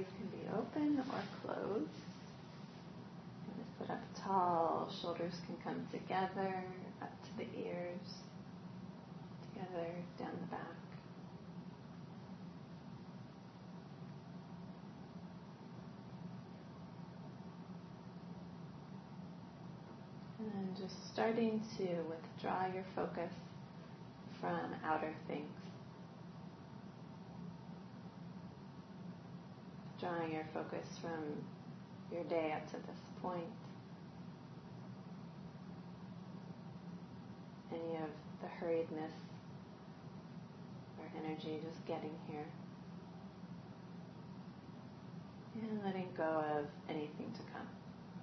eyes can be open or closed. And sit up tall, shoulders can come together, up to the ears, together, down the back. And then just starting to withdraw your focus from outer things. Drawing your focus from your day up to this point. Any of the hurriedness or energy just getting here. And letting go of anything to come.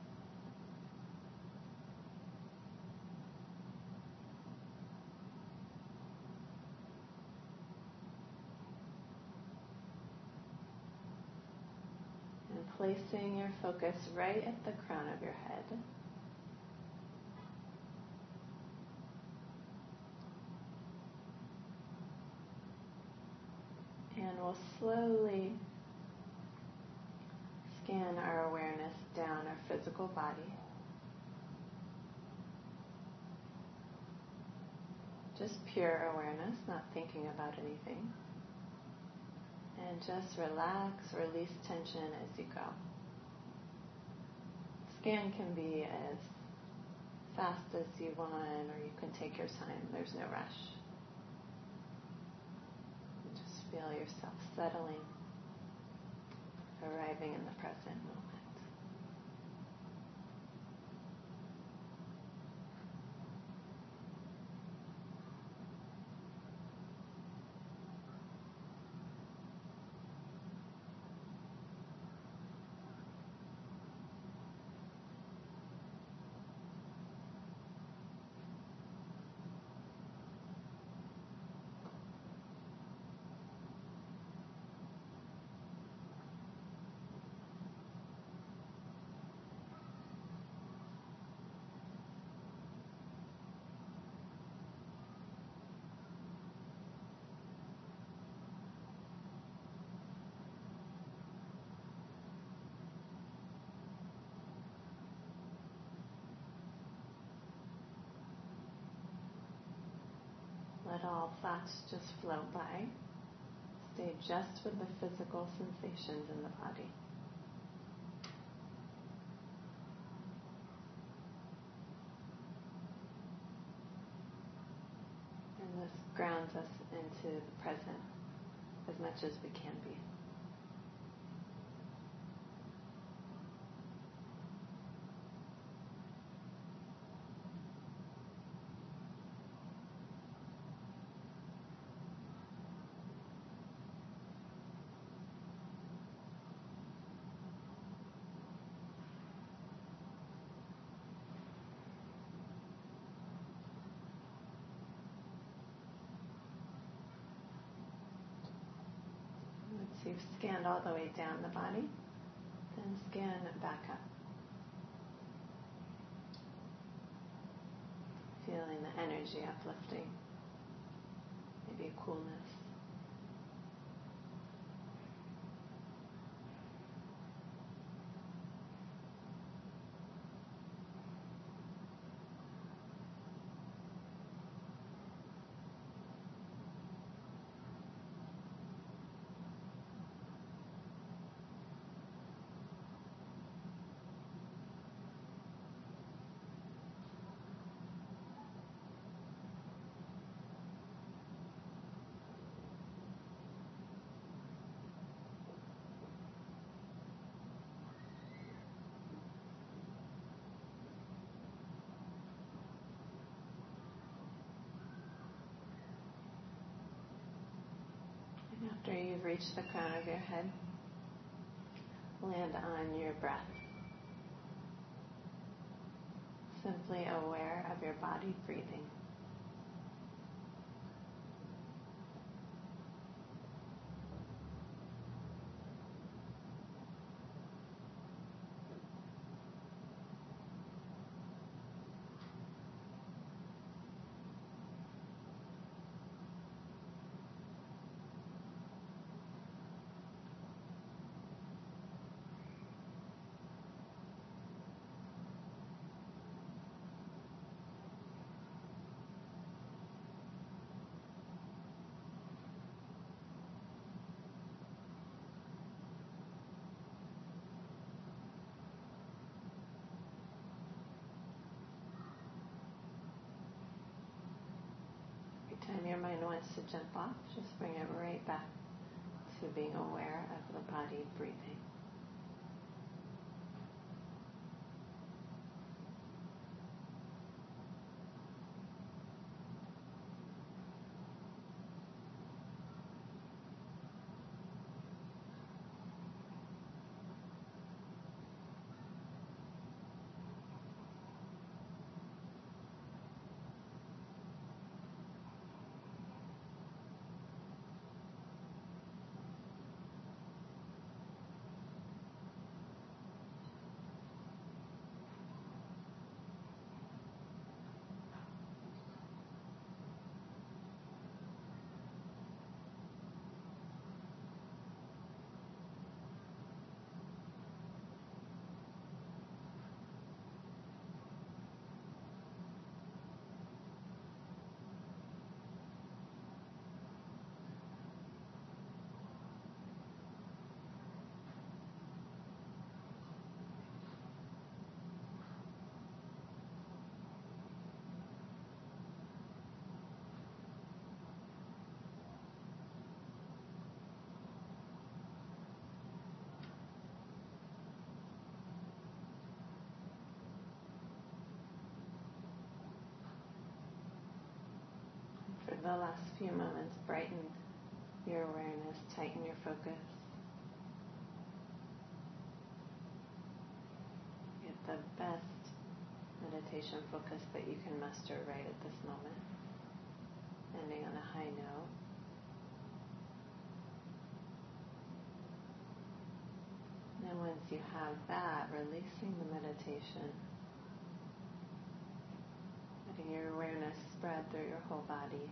Placing your focus right at the crown of your head. And we'll slowly scan our awareness down our physical body. Just pure awareness, not thinking about anything. And just relax, release tension as you go. Scan can be as fast as you want, or you can take your time. There's no rush. Just feel yourself settling, arriving in the present moment. Let all thoughts just flow by. Stay just with the physical sensations in the body. And this grounds us into the present as much as we can be. Once you've scanned all the way down the body, then scan back up. Feeling the energy uplifting, maybe a coolness. After you've reached the crown of your head, land on your breath. Simply aware of your body breathing. jump off. Just bring it right back to being aware of the body breathing. For the last few moments, brighten your awareness, tighten your focus. Get the best meditation focus that you can muster right at this moment, ending on a high note. And once you have that, releasing the meditation, letting your awareness spread through your whole body.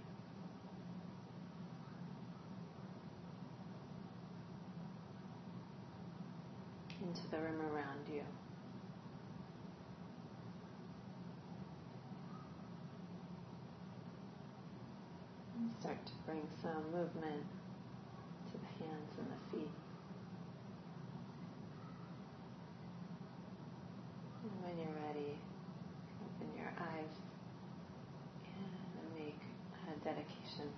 Into the room around you. And start to bring some movement to the hands and the feet. And when you're ready, open your eyes and make a dedication.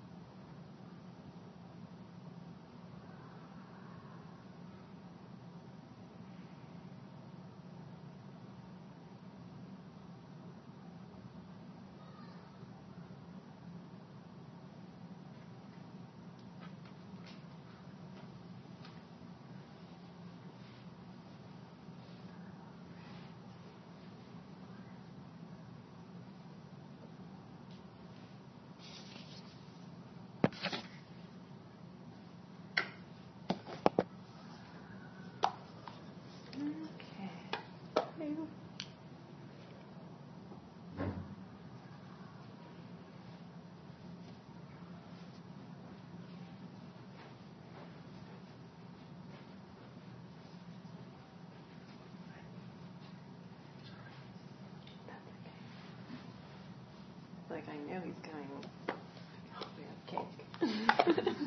Like I know he's going, oh, we have cake.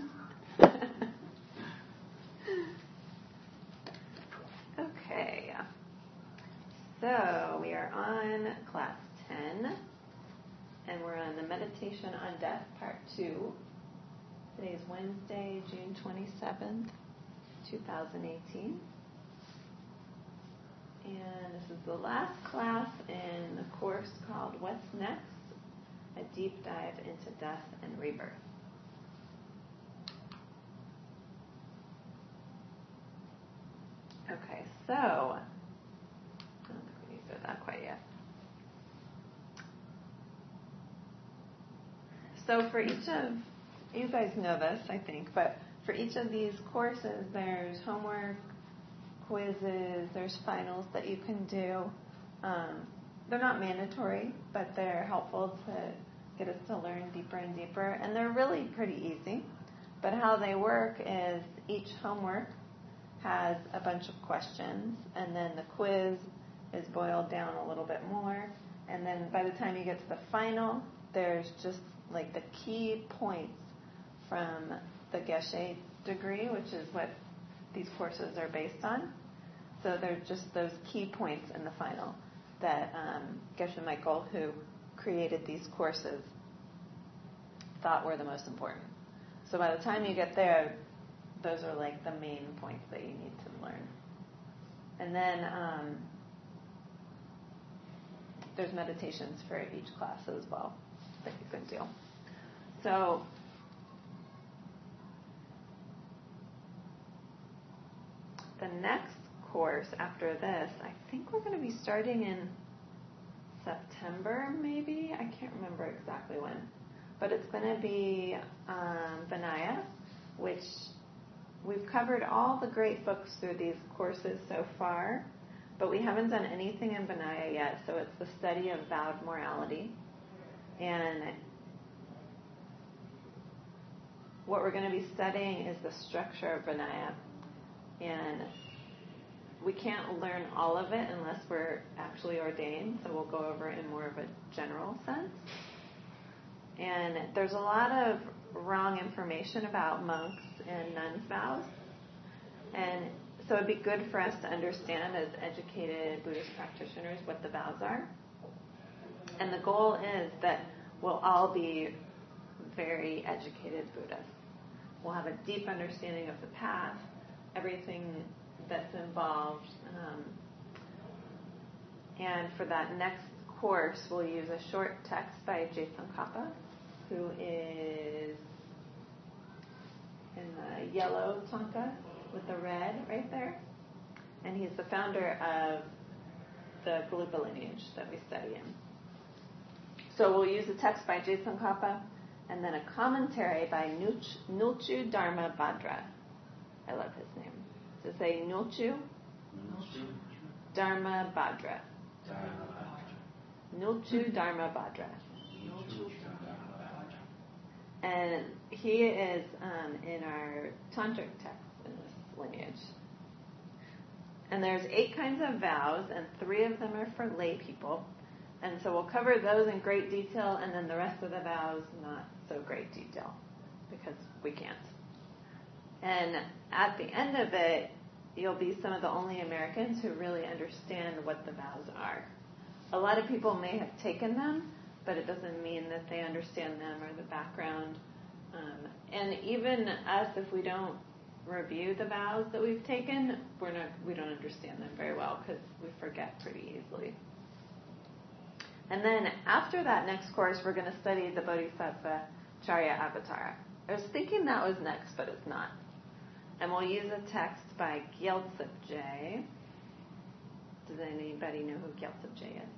Okay, so we are on class 10, and we're on the Meditation on Death, part 2. Today is Wednesday, June 27th, 2018. And this is the last class in the course called What's Next? A Deep Dive into Death and Rebirth. Okay, so, I don't think we need to go that quite yet. So for each of, you guys know this, I think, but for each of these courses, there's homework, quizzes, there's finals that you can do. They're not mandatory, but they're helpful to get us to learn deeper and deeper. And they're really pretty easy. But how they work is each homework has a bunch of questions, and then the quiz is boiled down a little bit more. And then by the time you get to the final, there's just like the key points from the Geshe degree, which is what these courses are based on. So they're just those key points in the final that Geshe Michael, who created these courses, thought were the most important. So by the time you get there, those are like the main points that you need to learn. And then there's meditations for each class as well that you can do. So the next course after this, I think we're going to be starting in September, maybe? I can't remember exactly when. But it's going to be Vinaya, which we've covered all the great books through these courses so far, but we haven't done anything in Vinaya yet, so it's the study of vowed morality. And what we're going to be studying is the structure of Vinaya. And we can't learn all of it unless we're actually ordained, so we'll go over it in more of a general sense. And there's a lot of wrong information about monks and nuns' vows. And so it'd be good for us to understand as educated Buddhist practitioners what the vows are. And the goal is that we'll all be very educated Buddhists. We'll have a deep understanding of the path, everything that's involved. And for that next course, we'll use a short text by Je Tsongkhapa, who is in the yellow thangka with the red right there. And he's the founder of the Gelugpa lineage that we study in. So we'll use a text by Je Tsongkhapa and then a commentary by Nulchu Dharma Bhadra. I love his name. So say Nulchu Dharma Bhadra. Nulchu Dharma Bhadra. And he is in our tantric texts in this lineage. And there's 8 kinds of vows, and 3 of them are for lay people. And so we'll cover those in great detail, and then the rest of the vows not so great detail, because we can't. And at the end of it, you'll be some of the only Americans who really understand what the vows are. A lot of people may have taken them, but it doesn't mean that they understand them or the background. And even us, if we don't review the vows that we've taken, we don't understand them very well because we forget pretty easily. And then after that next course, we're going to study the Bodhisattva Charya Avatara. I was thinking that was next, but it's not. And we'll use a text by Gyaltsab Je. Does anybody know who Gyaltsab Je is?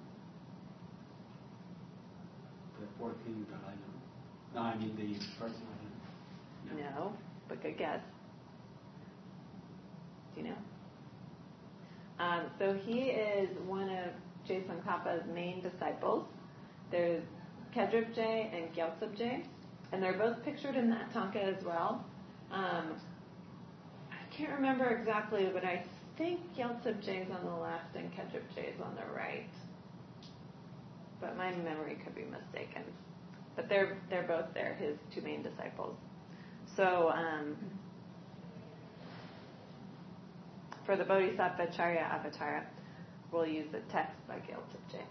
The 14th that I know. No, I mean the person I know. No, but good guess. Do you know? So he is one of Je Tsongkhapa's main disciples. There's Khedrup Je and Gyaltsab Je, and they're both pictured in that tanka as well. I can't remember exactly, but I think Gyaltsab Je is on the left and Khedrup Je is on the right. But my memory could be mistaken. But they're both there, his 2 main disciples. So for the Bodhisattva Charya Avatara, we'll use the text by Gyaltsab Je.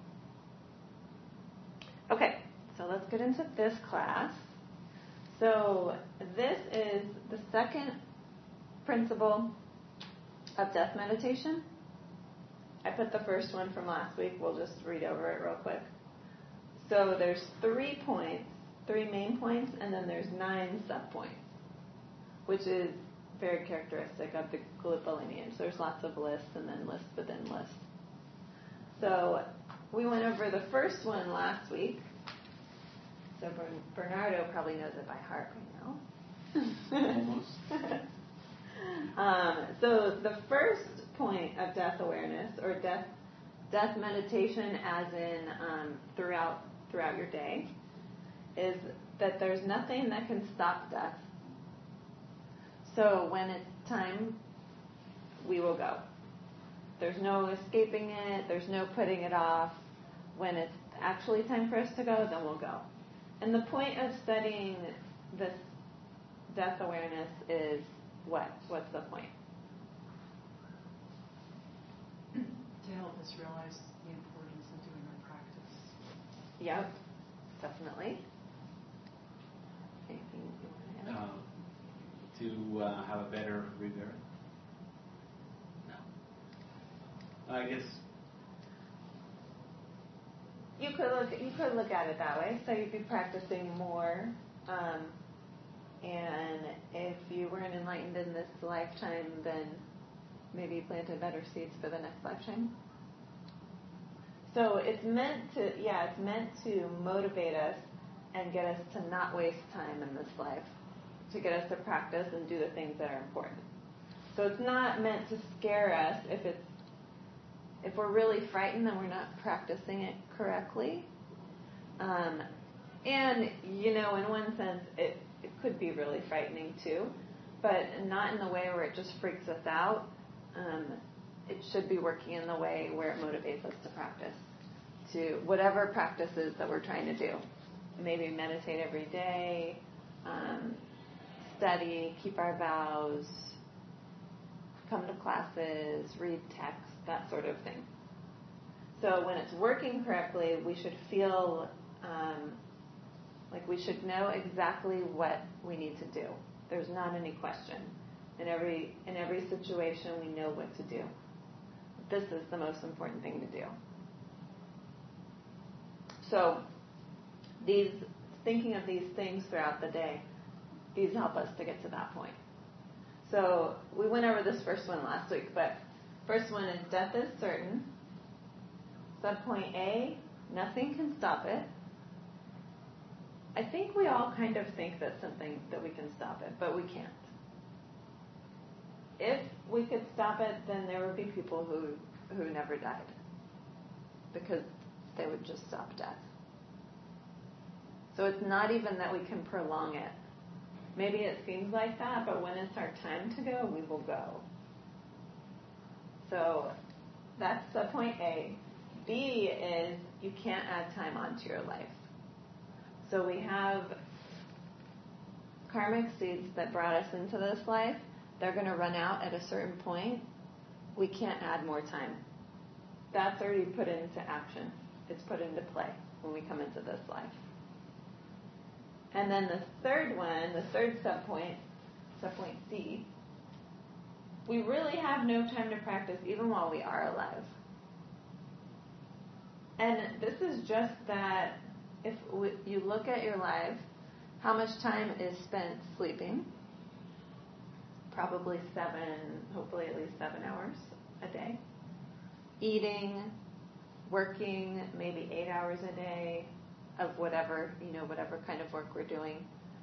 Okay, so let's get into this class. So this is the second principle of death meditation. I put the first one from last week. We'll just read over it real quick. So there's 3 points, 3 main points, and then there's 9 sub-points, which is very characteristic of the Gelugpa lineage. There's lots of lists and then lists within lists. So we went over the first one last week. So Bernardo probably knows it by heart right now. Almost. So the first point of death awareness, or death meditation as in throughout your day, is that there's nothing that can stop death. So when it's time, we will go. There's no escaping it. There's no putting it off. When it's actually time for us to go, then we'll go. And the point of studying this death awareness is what? What's the point? To help us realize the importance of doing our practice. Yep, definitely. to have a better rebirth? No. I guess you could look at it that way. So you'd be practicing more, and if you weren't enlightened in this lifetime, then maybe you planted better seeds for the next lifetime. So it's meant to motivate us and get us to not waste time in this life, to get us to practice and do the things that are important. So it's not meant to scare us if we're really frightened, then we're not practicing it correctly. And, in one sense, it could be really frightening too, but not in the way where it just freaks us out. It should be working in the way where it motivates us to practice, to whatever practices that we're trying to do. Maybe meditate every day, study, keep our vows, come to classes, read text, that sort of thing. So when it's working correctly, we should feel like we should know exactly what we need to do. There's not any question. In every situation, we know what to do. This is the most important thing to do. So thinking of these things throughout the day, these help us to get to that point. So we went over this first one last week, but first one is death is certain. Subpoint A, nothing can stop it. I think we all kind of think that we can stop it, but we can't. If we could stop it, then there would be people who never died, because they would just stop death. So it's not even that we can prolong it. Maybe it seems like that, but when it's our time to go, we will go. So that's subpoint A. B is you can't add time onto your life. So we have karmic seeds that brought us into this life. They're going to run out at a certain point. We can't add more time. That's already put into action. It's put into play when we come into this life. And then the third subpoint C, we really have no time to practice even while we are alive. And this is just that if you look at your life, how much time is spent sleeping? Probably hopefully at least 7 hours a day. Eating, working, maybe 8 hours a day of whatever kind of work we're doing.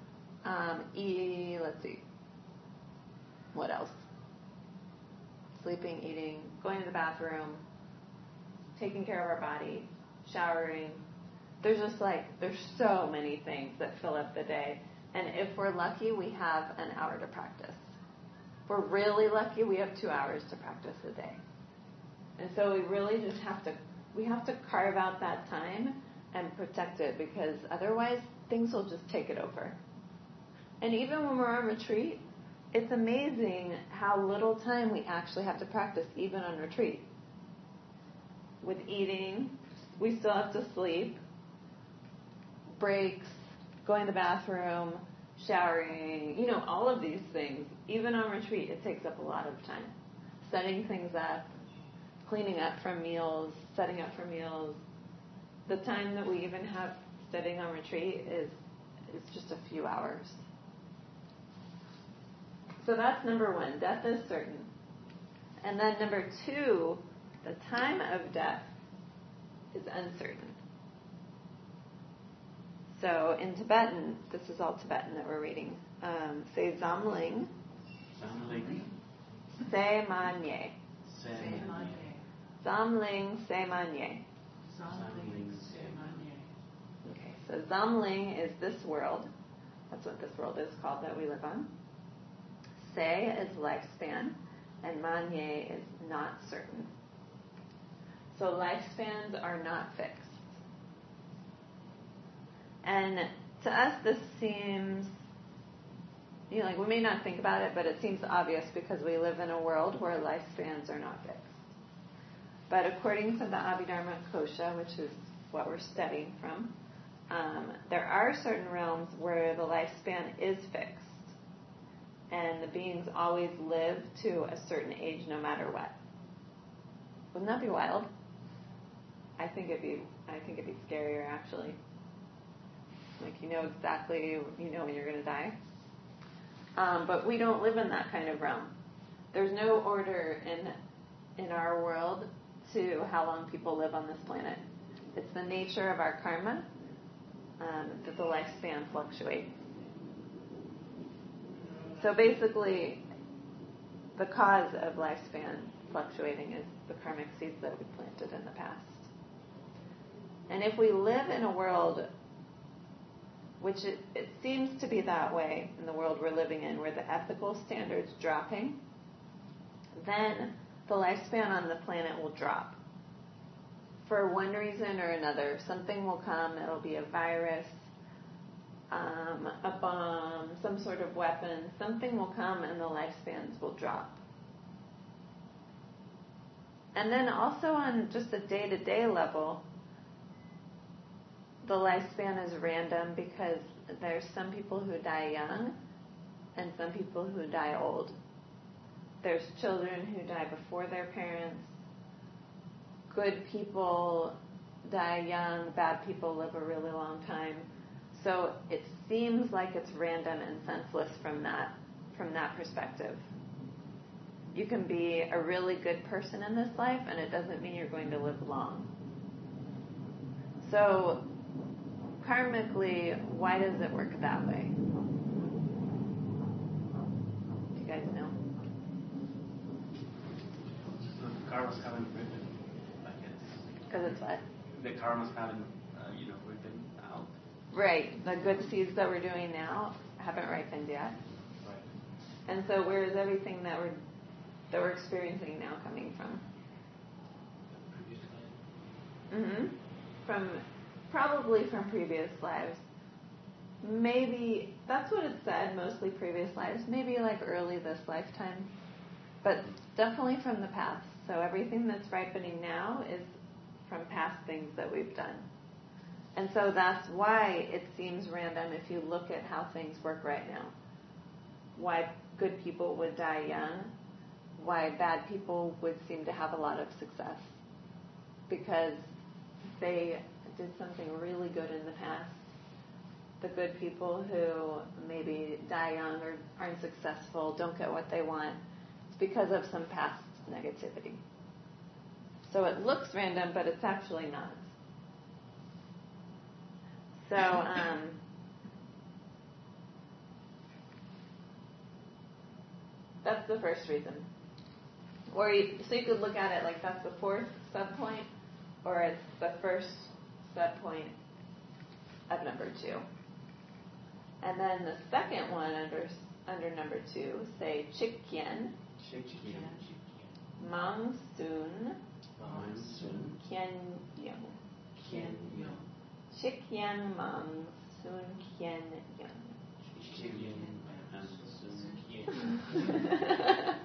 Let's see. What else? Sleeping, eating, going to the bathroom, taking care of our body, showering. There's so many things that fill up the day. And if we're lucky, we have an hour to practice. If we're really lucky, we have 2 hours to practice a day. And so we really just have to carve out that time and protect it, because otherwise things will just take it over. And even when we're on retreat, it's amazing how little time we actually have to practice, even on retreat. With eating, we still have to sleep, breaks, going to the bathroom, showering, all of these things. Even on retreat, it takes up a lot of time. Setting things up, cleaning up from meals, setting up for meals. The time that we even have sitting on retreat is just a few hours. So that's number one, death is certain. And then number two, the time of death is uncertain. So in Tibetan, this is all Tibetan that we're reading. Say Zamling. Zamling. Se Manye. Zamling Se Manye. Okay, so Zamling is this world. That's what this world is called that we live on. Se is lifespan, and Manye is not certain. So lifespans are not fixed. And to us, this seems, we may not think about it, but it seems obvious because we live in a world where lifespans are not fixed. But according to the Abhidharma Kosha, which is what we're studying from, there are certain realms where the lifespan is fixed. and the beings always live to a certain age no matter what. Wouldn't that be wild? I think it'd be scarier, actually. Like, you know exactly, when you're going to die. But we don't live in that kind of realm. There's no order in our world to how long people live on this planet. It's the nature of our karma that the lifespan fluctuates. So basically, the cause of lifespan fluctuating is the karmic seeds that we planted in the past. And if we live in a world, which it seems to be that way in the world we're living in, where the ethical standard's dropping, then the lifespan on the planet will drop. For one reason or another, something will come, it'll be a virus, a bomb, some sort of weapon, something will come and the lifespans will drop. And then also on just a day-to-day level, the lifespan is random because there's some people who die young and some people who die old. There's children who die before their parents. Good people die young, bad people live a really long time. So it seems like it's random and senseless from that perspective. You can be a really good person in this life, and it doesn't mean you're going to live long. So karmically, why does it work that way? Do you guys know? The karma's haven't written, I guess. Because it's what? The karma's haven't, written out. Right. The good seeds that we're doing now haven't ripened yet. Right. And so where is everything that we're experiencing now coming from? Previous life. Probably from previous lives. Maybe, that's what it said, mostly previous lives. Maybe like early this lifetime. But definitely from the past. So everything that's ripening now is from past things that we've done. And so that's why it seems random if you look at how things work right now. Why good people would die young. Why bad people would seem to have a lot of success. Because they did something really good in the past. The good people who maybe die young or aren't successful, don't get what they want, it's because of some past negativity. So it looks random, but it's actually not. So, that's the first reason. So you could look at it like that's the fourth subpoint, or it's the first subpoint of number 2. And then the second one under number 2, say Chikyen, Mangsun, Kyen Yung. Chikyen Mangsun Kyen Yung.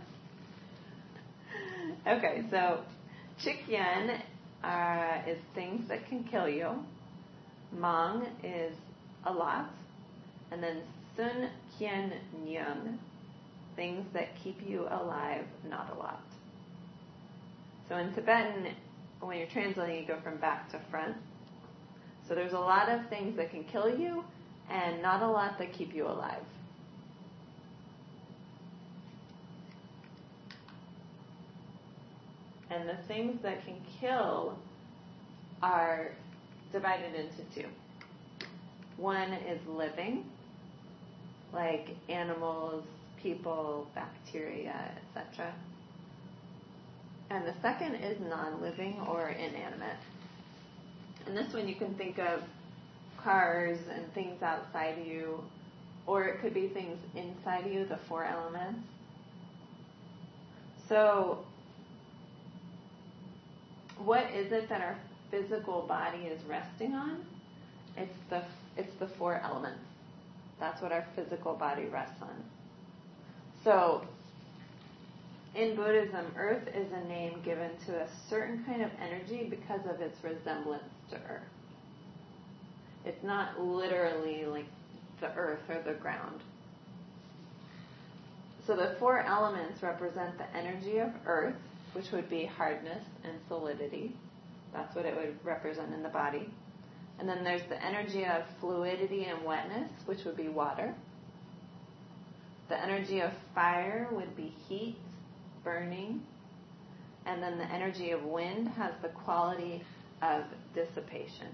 Okay, so Chikyen is things that can kill you. Mang is a lot. And then Sun Kyen Nyung, things that keep you alive, not a lot. So in Tibetan, when you're translating, you go from back to front. So there's a lot of things that can kill you and not a lot that keep you alive. And the things that can kill are divided into 2. One is living, like animals, people, bacteria, etc. And the second is non-living or inanimate. And this one you can think of cars and things outside you, or it could be things inside you, the 4 elements. So what is it that our physical body is resting on? It's the 4 elements. That's what our physical body rests on. So in Buddhism, earth is a name given to a certain kind of energy because of its resemblance to earth. It's not literally like the earth or the ground. So the four elements represent the energy of earth, which would be hardness and solidity. That's what it would represent in the body. And then there's the energy of fluidity and wetness, which would be water. The energy of fire would be heat, burning. And then the energy of wind has the quality of dissipation.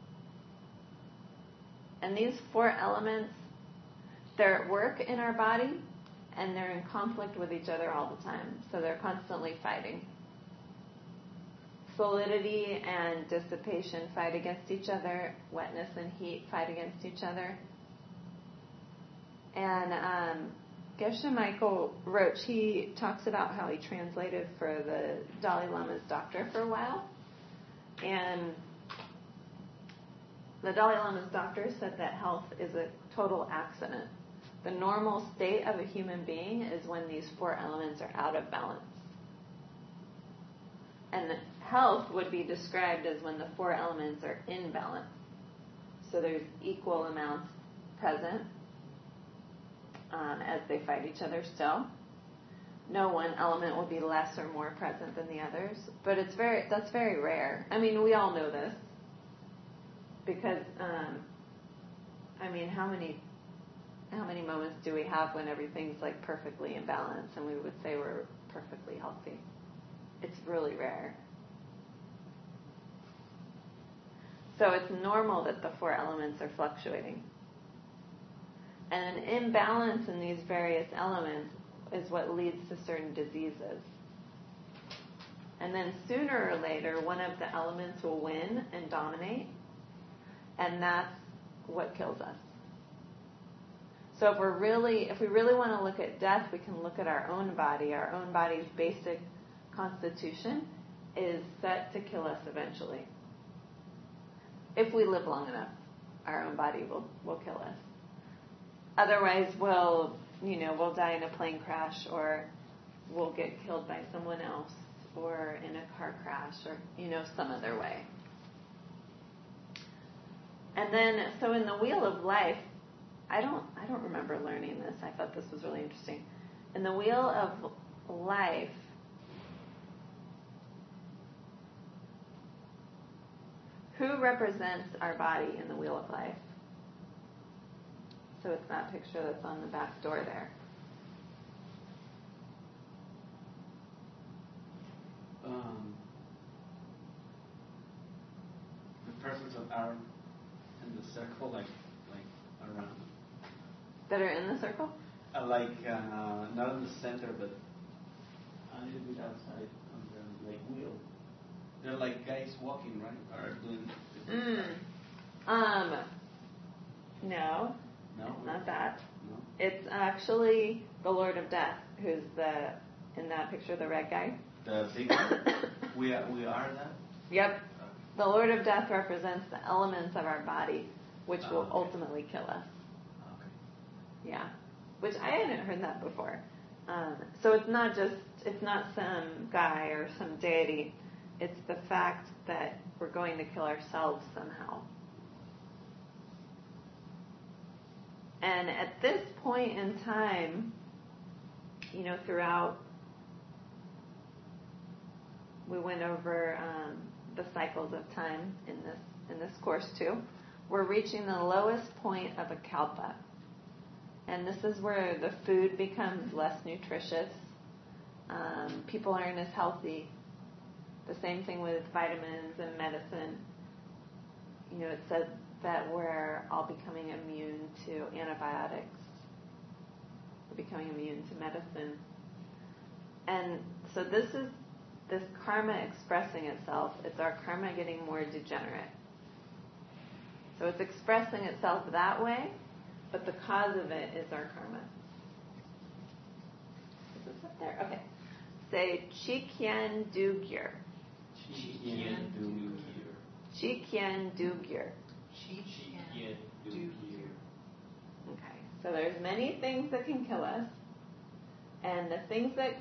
And these four elements, they're at work in our body, and they're in conflict with each other all the time. So they're constantly fighting. Solidity and dissipation fight against each other. Wetness and heat fight against each other. And Geshe Michael Roach, he talks about how he translated for the Dalai Lama's doctor for a while. And the Dalai Lama's doctor said that health is a total accident. The normal state of a human being is when these four elements are out of balance. And health would be described as when the four elements are in balance. So there's equal amounts present as they fight each other still. No one element will be less or more present than the others. But that's very rare. I mean, we all know this. Because, how many moments do we have when everything's like perfectly in balance and we would say we're perfectly healthy? It's really rare. So it's normal that the four elements are fluctuating. And an imbalance in these various elements is what leads to certain diseases. And then sooner or later, one of the elements will win and dominate, and that's what kills us. So if we really want to look at death, we can look at our own body. Our own body's basic constitution is set to kill us eventually. If we live long enough, our own body will kill us. Otherwise, we'll die in a plane crash, or we'll get killed by someone else, or in a car crash, or some other way. And then, so in the wheel of life, I don't remember learning this. I thought this was really interesting. In the wheel of life, who represents our body in the wheel of life? So it's that picture that's on the back door there. The persons that are in the circle, like around. That are in the circle? Not in the center, but a little bit outside on the wheel. They're like guys walking, right? Or doing. No. No, it's not that. No. It's actually the Lord of Death, who's in that picture, the red guy. The big one? we are that? Yep. The Lord of Death represents the elements of our body, which will ultimately kill us. Okay. Yeah. Which I hadn't heard that before. So it's not some guy or some deity. It's the fact that we're going to kill ourselves somehow. And at this point in time, throughout, we went over the cycles of time in this course too. We're reaching the lowest point of a kalpa. And this is where the food becomes less nutritious. People aren't as healthy. The same thing with vitamins and medicine. It says that we're all becoming immune to antibiotics. We're becoming immune to medicine. And so this is this karma expressing itself. It's our karma getting more degenerate. So it's expressing itself that way, but the cause of it is our karma. Is this up there? Okay. Say Chikyen Dugyur. Chikyen Dugyur. Chikyen Dugyur. Chikyen Dugyur. Okay. So there's many things that can kill us, and the things that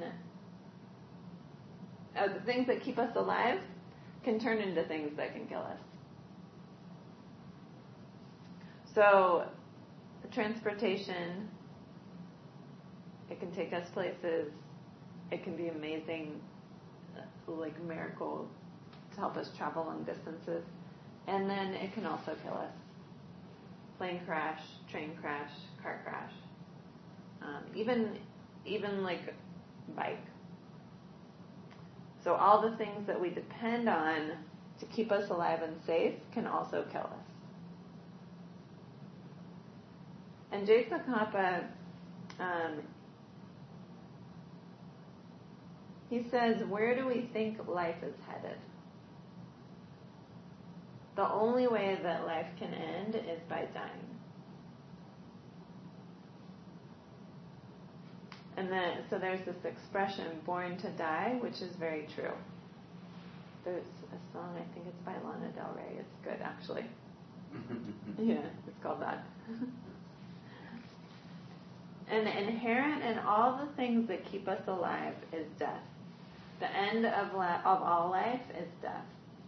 keep us alive can turn into things that can kill us. So transportation It can take us places. It can be amazing, like miracle to help us travel long distances. And then it can also kill us. Plane crash, train crash, car crash. Even like bike. So all the things that we depend on to keep us alive and safe can also kill us. And Jay Tsongkhapa, he says, where do we think life is headed? The only way that life can end is by dying. And then, so there's this expression, born to die, which is very true. There's a song, I think it's by Lana Del Rey. It's good, actually. Yeah, it's called that. And inherent in all the things that keep us alive is death. The end of all life is death.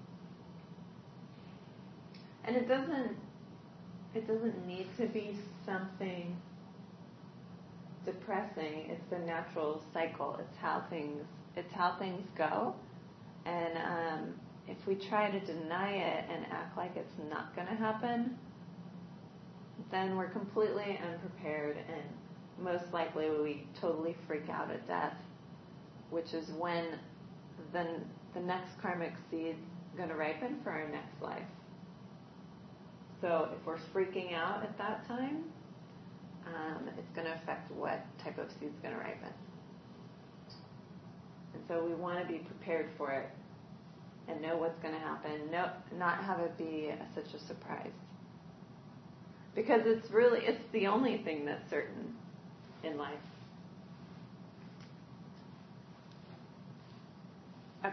And it doesn't need to be something depressing. It's the natural cycle. It's how things go. And if we try to deny it and act like it's not going to happen, then we're completely unprepared, and most likely we totally freak out at death, which is when the next karmic seed's going to ripen for our next life. So if we're freaking out at that time, it's going to affect what type of seed's going to ripen. And so we want to be prepared for it and know what's going to happen, not have it be such a surprise. Because it's the only thing that's certain in life. Okay.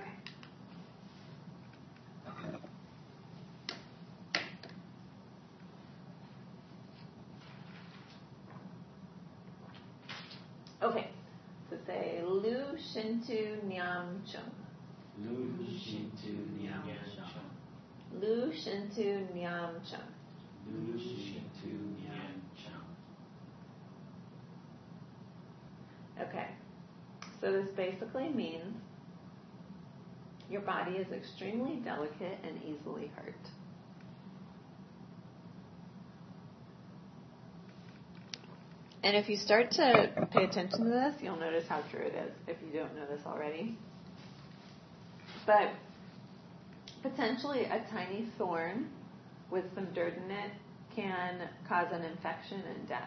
Okay, so say Lu Shintu Nyam Chung. Lu Shintu Nyam Chung. Lu Shintu Nyam Chung. Lu Shintu Nyam Chung. Okay, so this basically means your body is extremely delicate and easily hurt. And if you start to pay attention to this, you'll notice how true it is, if you don't know this already. But potentially a tiny thorn with some dirt in it can cause an infection and death.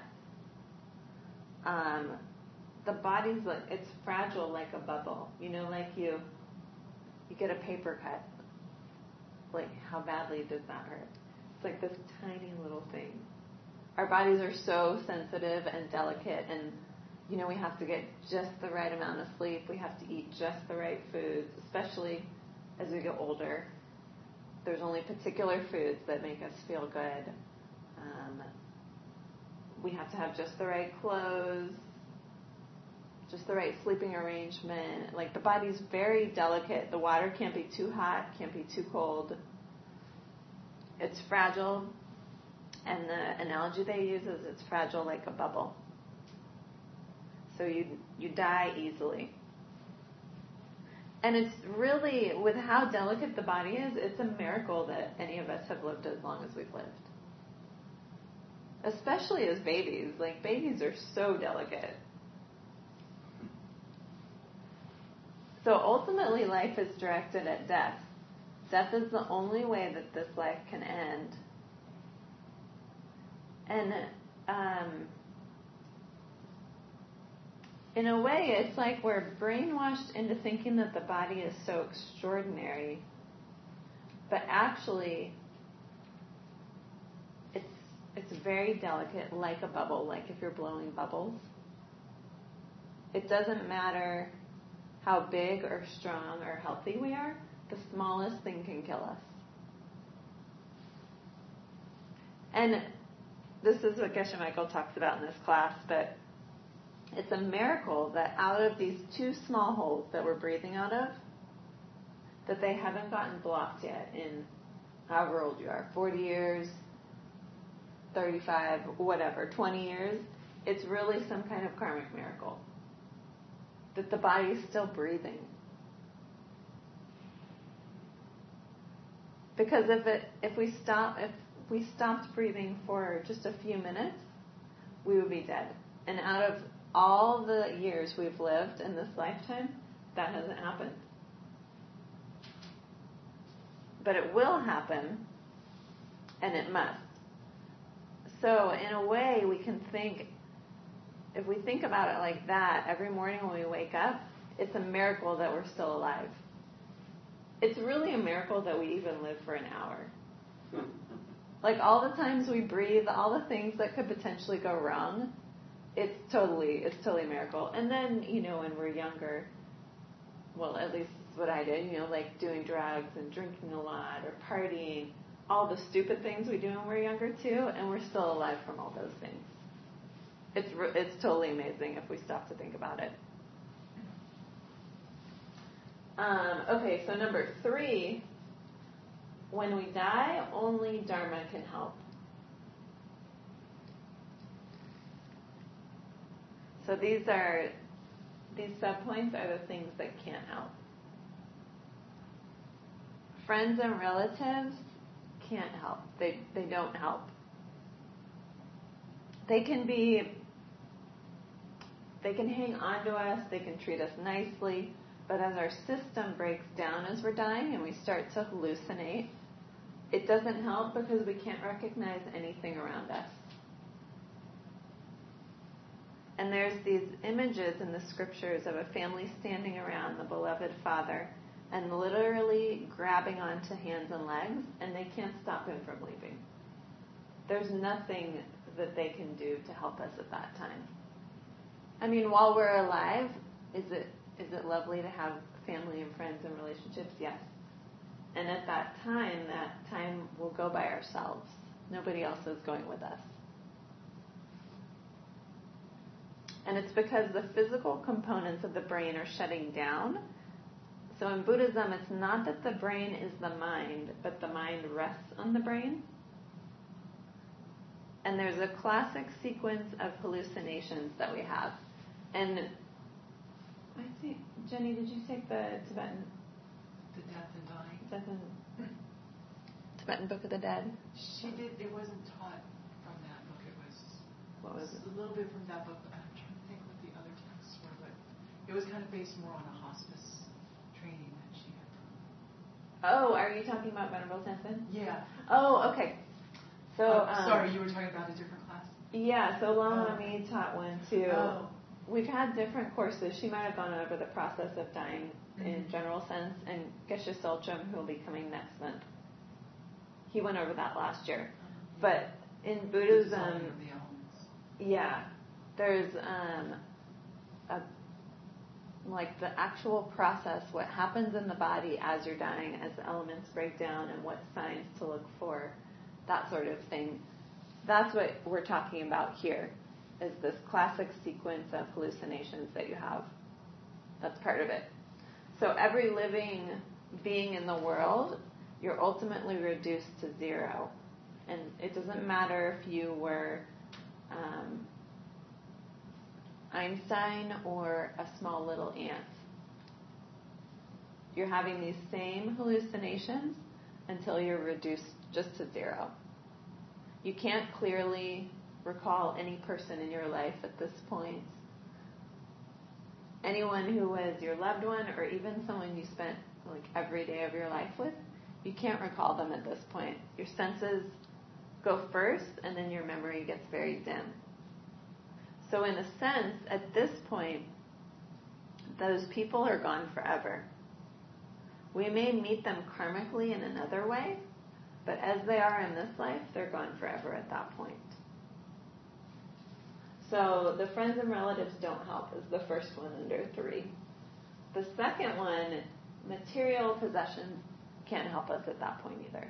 The body's it's fragile like a bubble. You know, like you get a paper cut. Like, how badly does that hurt? It's like this tiny little thing. Our bodies are so sensitive and delicate, and we have to get just the right amount of sleep. We have to eat just the right foods, especially as we get older. There's only particular foods that make us feel good. We have to have just the right clothes, just the right sleeping arrangement. Like, the body's very delicate. The water can't be too hot, can't be too cold. It's fragile. And the analogy they use is it's fragile like a bubble. So you die easily. And it's really, with how delicate the body is, it's a miracle that any of us have lived as long as we've lived. Especially as babies. Like, babies are so delicate. So ultimately, life is directed at death. Death is the only way that this life can end. And in a way, it's like we're brainwashed into thinking that the body is so extraordinary. But actually, it's very delicate, like a bubble, like if you're blowing bubbles. It doesn't matter how big or strong or healthy we are, the smallest thing can kill us. And this is what Geshe Michael talks about in this class, but it's a miracle that out of these two small holes that we're breathing out of, that they haven't gotten blocked yet in however old you are, 40 years, 35, whatever, 20 years. It's really some kind of karmic miracle. that the body is still breathing. Because if we stopped breathing for just a few minutes, we would be dead. And out of all the years we've lived in this lifetime, that hasn't happened. But it will happen, and it must. So in a way, we can think, if we think about it like that, every morning when we wake up, it's a miracle that we're still alive. It's really a miracle that we even live for an hour. Like all the times we breathe, all the things that could potentially go wrong, it's totally a miracle. And then, when we're younger, well, at least it's what I did, like doing drugs and drinking a lot or partying, all the stupid things we do when we're younger too, and we're still alive from all those things. It's totally amazing if we stop to think about it. Okay, so number 3, when we die, only Dharma can help. So these subpoints are the things that can't help. Friends and relatives can't help. They don't help. They can hang on to us, they can treat us nicely, but as our system breaks down as we're dying and we start to hallucinate, it doesn't help because we can't recognize anything around us. And there's these images in the scriptures of a family standing around the beloved father and literally grabbing onto hands and legs, and they can't stop him from leaving. There's nothing that they can do to help us at that time. I mean, while we're alive, is it lovely to have family and friends and relationships? Yes. And at that time will go by ourselves. Nobody else is going with us. And it's because the physical components of the brain are shutting down. So in Buddhism, it's not that the brain is the mind, but the mind rests on the brain. And there's a classic sequence of hallucinations that we have. And I see, Jenny, did you take the Tibetan? The Death and Dying. Tibetan Book of the Dead? She did. It wasn't taught from that book. What was it? A little bit from that book. I'm trying to think what the other texts were, but it was kind of based more on a hospice training that she had done. Oh, are you talking about Venerable Tenzin? Yeah. Oh, okay. So, sorry, you were talking about a different class? Yeah, so Lama Mami taught one too. Oh. We've had different courses. She might have gone over the process of dying in general sense, and Geshe Tsultrim, who will be coming next month, he went over that last year. But in Buddhism, yeah, there's like the actual process, what happens in the body as you're dying, as the elements break down, and what signs to look for, that sort of thing. That's what we're talking about here, is this classic sequence of hallucinations that you have. That's part of it. So every living being in the world, you're ultimately reduced to zero. And it doesn't matter if you were Einstein or a small little ant. You're having these same hallucinations until you're reduced just to zero. You can't clearly recall any person in your life at this point. Anyone who was your loved one, or even someone you spent like every day of your life with, you can't recall them at this point. Your senses go first, and then your memory gets very dim. So in a sense, at this point, those people are gone forever. We may meet them karmically in another way, but as they are in this life, they're gone forever at that point. So the friends and relatives don't help is the first one under 3. The second one, material possessions, can't help us at that point either.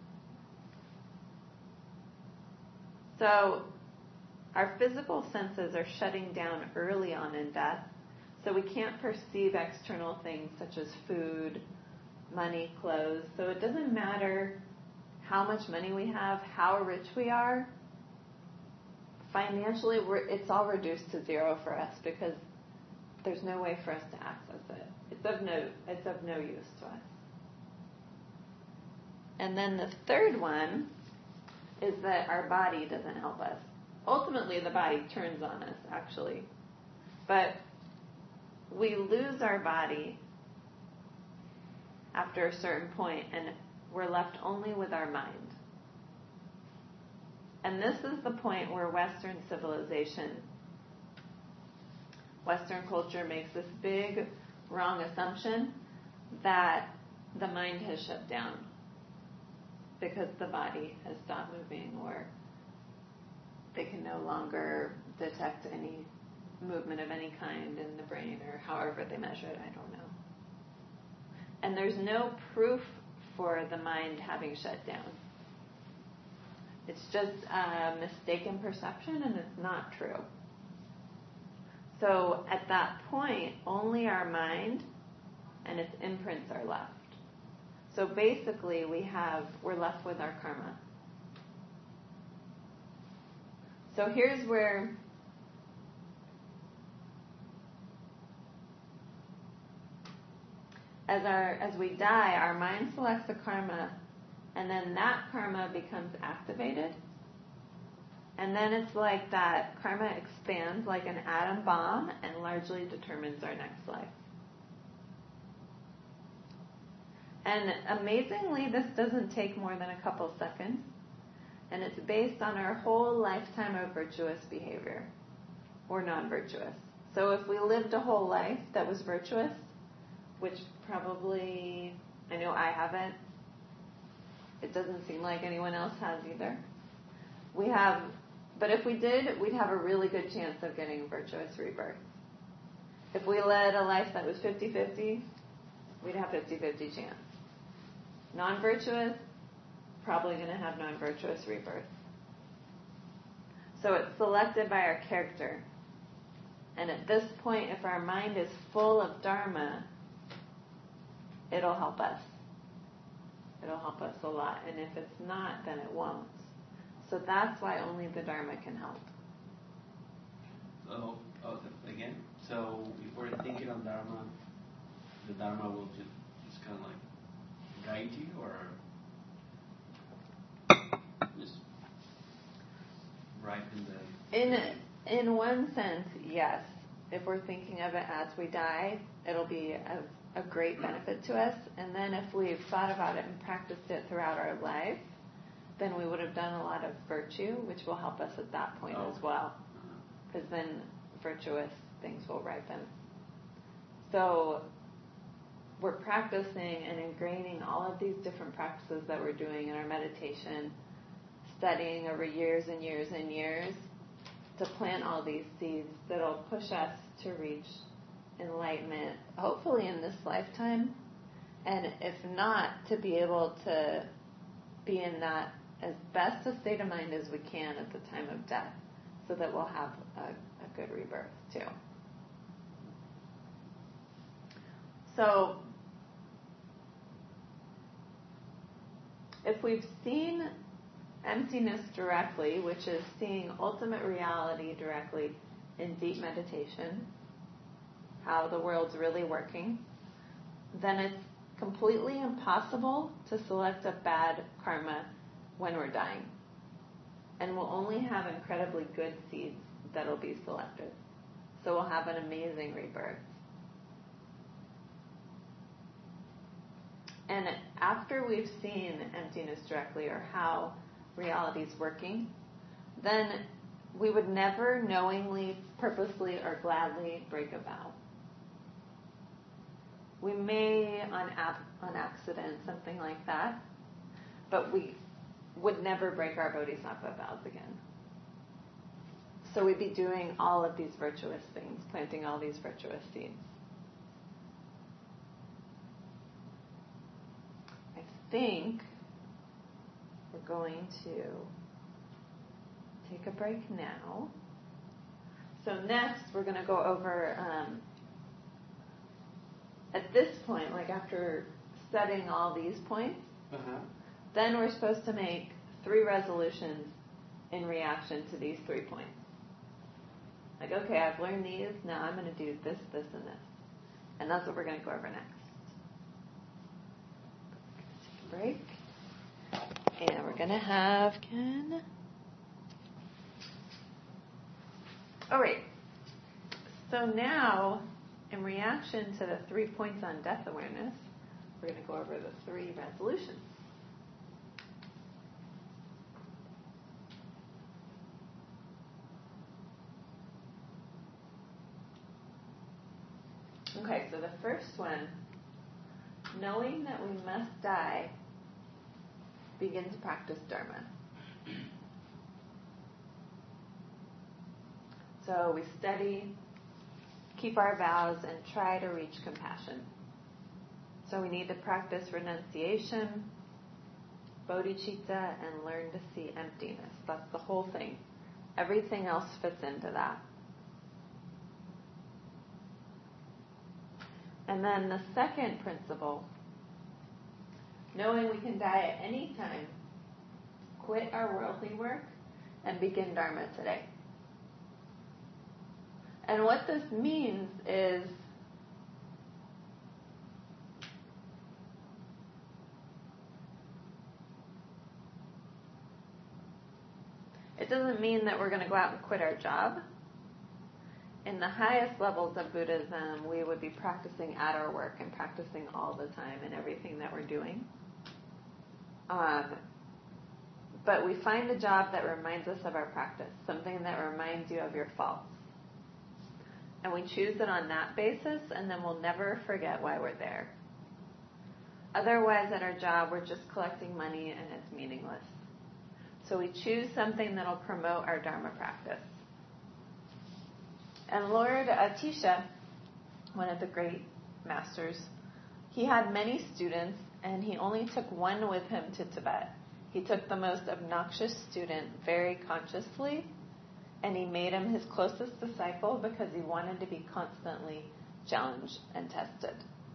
So our physical senses are shutting down early on in death, so we can't perceive external things such as food, money, clothes. So it doesn't matter how much money we have, how rich we are. Financially, it's all reduced to zero for us because there's no way for us to access it. It's of no use to us. And then the third one is that our body doesn't help us. Ultimately, the body turns on us, actually. But we lose our body after a certain point, and we're left only with our mind. And this is the point where Western civilization, Western culture makes this big, wrong assumption that the mind has shut down because the body has stopped moving, or they can no longer detect any movement of any kind in the brain, or however they measure it, I don't know. And there's no proof for the mind having shut down. It's just a mistaken perception, and it's not true. So at that point, only our mind and its imprints are left. So basically, we're left with our karma. So here's where as we die, our mind selects a karma, and then that karma becomes activated. And then it's like that karma expands like an atom bomb and largely determines our next life. And amazingly, this doesn't take more than a couple seconds. And it's based on our whole lifetime of virtuous behavior or non-virtuous. So if we lived a whole life that was virtuous, which probably, I know I haven't, it doesn't seem like anyone else has either. But if we did, we'd have a really good chance of getting a virtuous rebirth. If we led a life that was 50-50, we'd have 50-50 chance. Non-virtuous, probably going to have non-virtuous rebirth. So it's selected by our character. And at this point, if our mind is full of Dharma, it'll help us. It'll help us a lot. And if it's not, then it won't. So that's why only the Dharma can help. Again, so if we're thinking of Dharma, the Dharma will just kind of like guide you, or just ripen the... In one sense, yes. If we're thinking of it as we die, it'll be a great benefit to us. And then if we've thought about it and practiced it throughout our life, then we would have done a lot of virtue, which will help us at that point as well. Because then virtuous things will ripen. So we're practicing and ingraining all of these different practices that we're doing in our meditation, studying over years and years and years to plant all these seeds that'll push us to reach enlightenment, hopefully in this lifetime, and if not, to be able to be in that as best a state of mind as we can at the time of death, so that we'll have a good rebirth too. So if we've seen emptiness directly, which is seeing ultimate reality directly in deep meditation, how the world's really working, then it's completely impossible to select a bad karma when we're dying. And we'll only have incredibly good seeds that'll be selected. So we'll have an amazing rebirth. And after we've seen emptiness directly, or how reality's working, then we would never knowingly, purposely, or gladly break a vow. We may, on accident, something like that, but we would never break our bodhisattva vows again. So we'd be doing all of these virtuous things, planting all these virtuous seeds. I think we're going to take a break now. So next we're going to go over, at this point, like after studying all these points, then we're supposed to make 3 resolutions in reaction to these 3 points. Like, okay, I've learned these, now I'm going to do this, this, and this. And that's what we're going to go over next. Break. And we're going to have Ken. All right. So now, in reaction to the 3 points on death awareness, we're going to go over the 3 resolutions. Okay, so the first one, knowing that we must die, begin to practice Dharma. So we study, keep our vows, and try to reach compassion. So we need to practice renunciation, bodhicitta, and learn to see emptiness. That's the whole thing. Everything else fits into that. And then the second principle, knowing we can die at any time, quit our worldly work, and begin Dharma today. And what this means is it doesn't mean that we're going to go out and quit our job. In the highest levels of Buddhism, we would be practicing at our work and practicing all the time in everything that we're doing. But we find a job that reminds us of our practice, something that reminds you of your faults. And we choose it on that basis, and then we'll never forget why we're there. Otherwise, at our job, we're just collecting money and it's meaningless. So we choose something that'll promote our Dharma practice. And Lord Atisha, one of the great masters, he had many students, and he only took one with him to Tibet. He took the most obnoxious student very consciously, and he made him his closest disciple because he wanted to be constantly challenged and tested.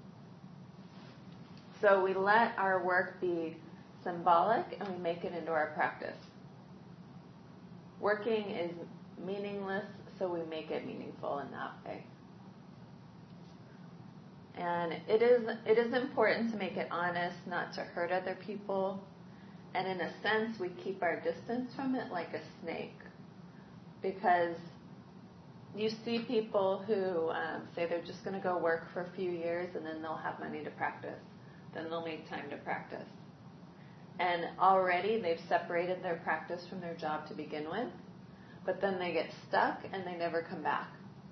So we let our work be symbolic, and we make it into our practice. Working is meaningless, so we make it meaningful in that way. And it is important to make it honest, not to hurt other people. And in a sense, we keep our distance from it like a snake. Because you see people who say they're just going to go work for a few years and then they'll have money to practice. Then they'll make time to practice. And already they've separated their practice from their job to begin with. But then they get stuck and they never come back.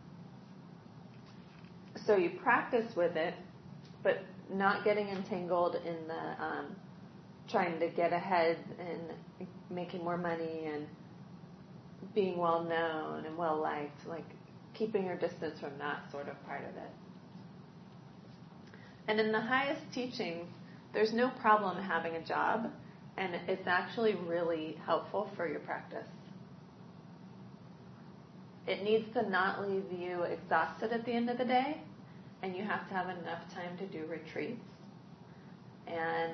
So you practice with it, but not getting entangled in the trying to get ahead and making more money and being well known and well liked, like keeping your distance from that sort of part of it. And in the highest teachings, there's no problem having a job, and it's actually really helpful for your practice. It needs to not leave you exhausted at the end of the day, and you have to have enough time to do retreats. And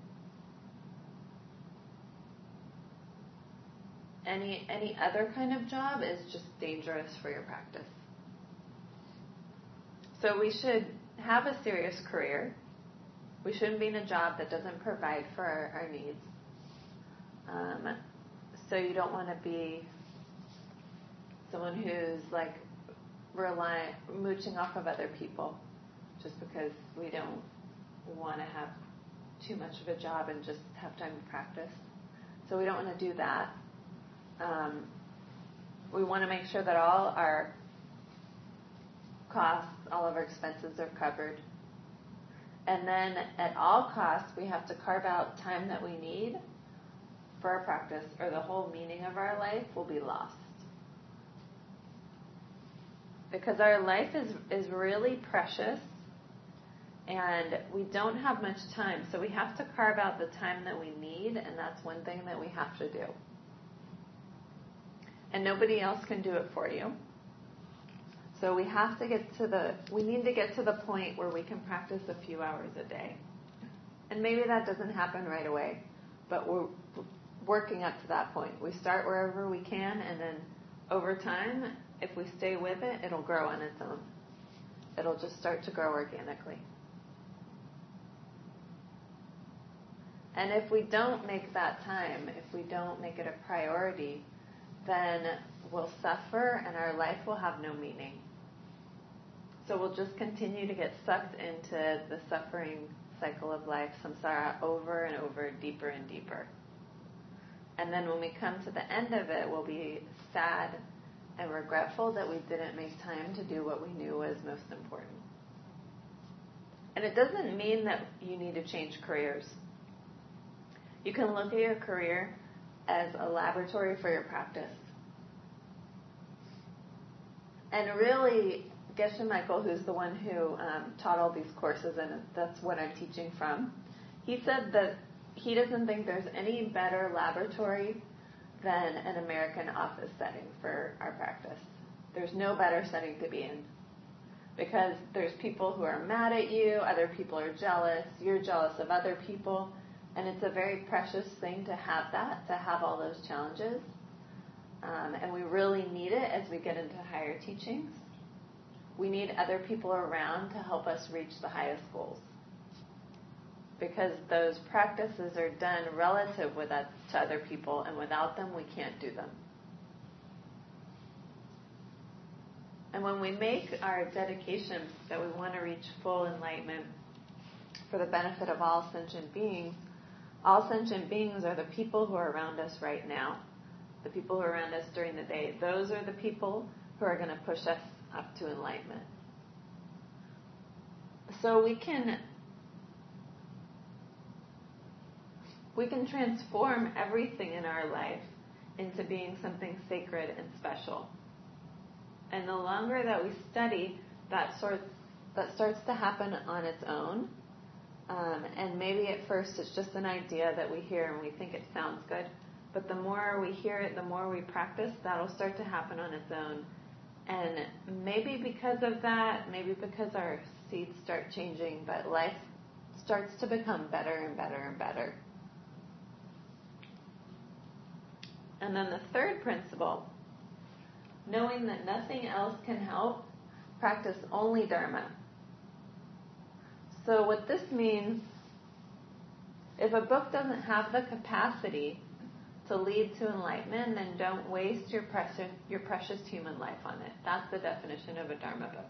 any other kind of job is just dangerous for your practice. So we should have a serious career. We shouldn't be in a job that doesn't provide for our needs. So you don't want to be someone who's like mooching off of other people just because we don't want to have too much of a job and just have time to practice. So we don't want to do that. We want to make sure that all our costs, all of our expenses are covered. And then at all costs, we have to carve out time that we need for our practice, or the whole meaning of our life will be lost. Because our life is really precious, and we don't have much time. So we have to carve out the time that we need, and that's one thing that we have to do. And nobody else can do it for you. So we have to we need to get to the point where we can practice a few hours a day. And maybe that doesn't happen right away, but we're working up to that point. We start wherever we can, and then over time, if we stay with it, it'll grow on its own. It'll just start to grow organically. And if we don't make that time, if we don't make it a priority, then we'll suffer and our life will have no meaning. So we'll just continue to get sucked into the suffering cycle of life, samsara, over and over, deeper and deeper. And then when we come to the end of it, we'll be sad and regretful that we didn't make time to do what we knew was most important. And it doesn't mean that you need to change careers. You can look at your career as a laboratory for your practice. And really, Geshe Michael, who's the one who taught all these courses, and that's what I'm teaching from, he said that he doesn't think there's any better laboratory than an American office setting for our practice. There's no better setting to be in. Because there's people who are mad at you, other people are jealous, you're jealous of other people, and it's a very precious thing to have that, to have all those challenges. And we really need it as we get into higher teachings. We need other people around to help us reach the highest goals. Because those practices are done relative with us to other people, and without them, we can't do them. And when we make our dedication that we want to reach full enlightenment for the benefit of all sentient beings are the people who are around us right now, the people who are around us during the day. Those are the people who are going to push us up to enlightenment. So we can transform everything in our life into being something sacred and special. And the longer that we study, that starts to happen on its own. And maybe at first it's just an idea that we hear and we think it sounds good. But the more we hear it, the more we practice, that'll start to happen on its own. And maybe because of that, maybe because our seeds start changing, but life starts to become better and better and better. And then the third principle, knowing that nothing else can help, practice only Dharma. So what this means, if a book doesn't have the capacity to lead to enlightenment, then don't waste your precious human life on it. That's the definition of a Dharma book.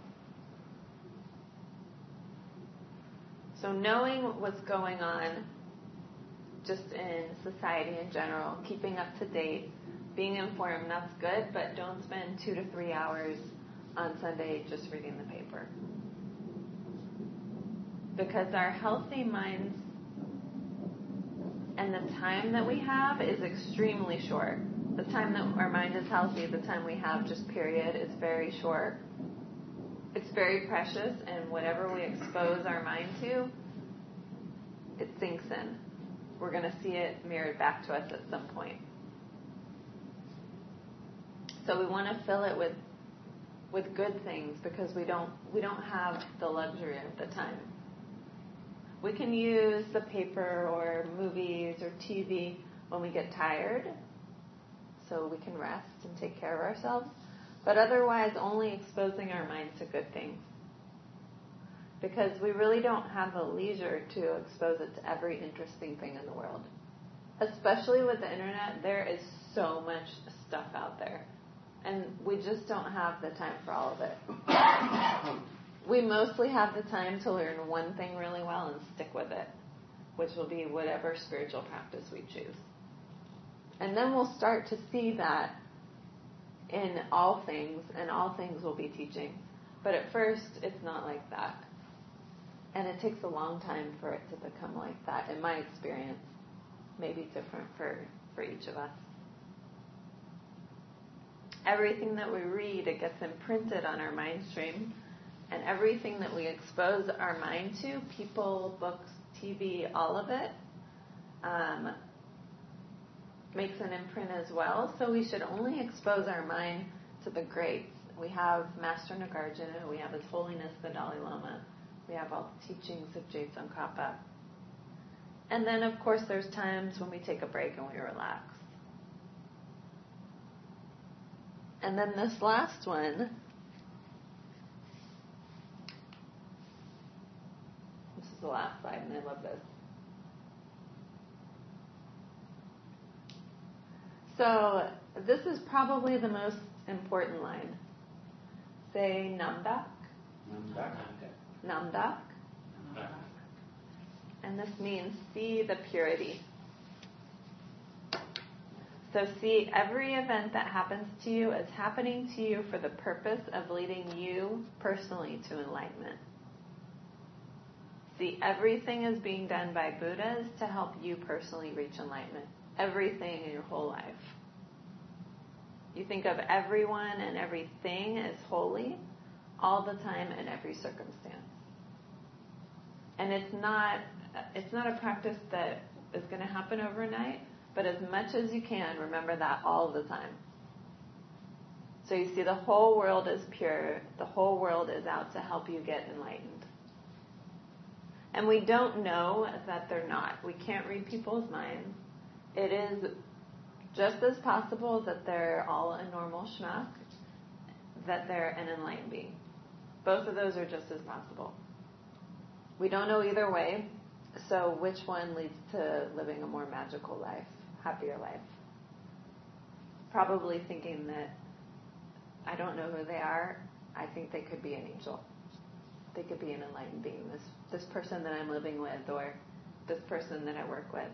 So knowing what's going on just in society in general, keeping up to date, being informed, that's good, but don't spend 2 to 3 hours on Sunday just reading the paper. Because our healthy minds and the time that we have is extremely short. The time that our mind is healthy, the time we have just period, is very short. It's very precious, and whatever we expose our mind to, it sinks in. We're going to see it mirrored back to us at some point. So we want to fill it with good things, because we don't have the luxury of the time. We can use the paper or movies or TV when we get tired, so we can rest and take care of ourselves, but otherwise only exposing our mind to good things. Because we really don't have the leisure to expose it to every interesting thing in the world. Especially with the internet, there is so much stuff out there. And we just don't have the time for all of it. We mostly have the time to learn one thing really well and stick with it, which will be whatever spiritual practice we choose. And then we'll start to see that in all things, and all things will be teaching. But at first, it's not like that. And it takes a long time for it to become like that, in my experience. Maybe different for each of us. Everything that we read, it gets imprinted on our mind stream. And everything that we expose our mind to, people, books, TV, all of it, makes an imprint as well. So we should only expose our mind to the greats. We have Master Nagarjuna, we have His Holiness the Dalai Lama, we have all the teachings of Je Tsongkhapa. And then, of course, there's times when we take a break and we relax. And then this last one, this is the last slide, and I love this. So this is probably the most important line. Say Namdak. Namdak. Namdak. Namdak. And this means see the purity. So see every event that happens to you as happening to you for the purpose of leading you personally to enlightenment. See everything is being done by Buddhas to help you personally reach enlightenment. Everything in your whole life. You think of everyone and everything as holy all the time in every circumstance. And it's not a practice that is going to happen overnight, but as much as you can, remember that all the time. So you see the whole world is pure. The whole world is out to help you get enlightened. And we don't know that they're not. We can't read people's minds. It is just as possible that they're all a normal schmuck, that they're an enlightened being. Both of those are just as possible. We don't know either way, so which one leads to living a more magical life, happier life? Probably thinking that I don't know who they are, I think they could be an angel. They could be an enlightened being, this person that I'm living with or this person that I work with.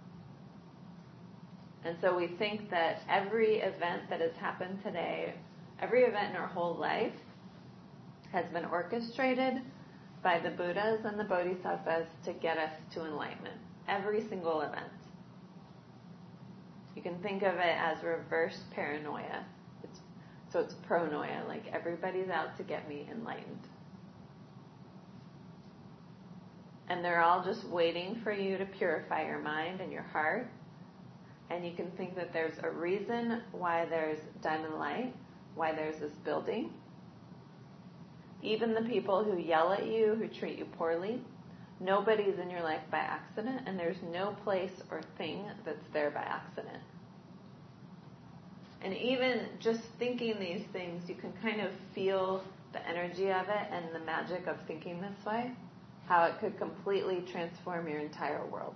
And so we think that every event that has happened today, every event in our whole life has been orchestrated by the Buddhas and the Bodhisattvas to get us to enlightenment. Every single event. You can think of it as reverse paranoia. It's pronoia, like everybody's out to get me enlightened. And they're all just waiting for you to purify your mind and your heart. And you can think that there's a reason why there's Diamond Light, why there's this building. Even the people who yell at you, who treat you poorly, nobody's in your life by accident, and there's no place or thing that's there by accident. And even just thinking these things, you can kind of feel the energy of it and the magic of thinking this way, how it could completely transform your entire world.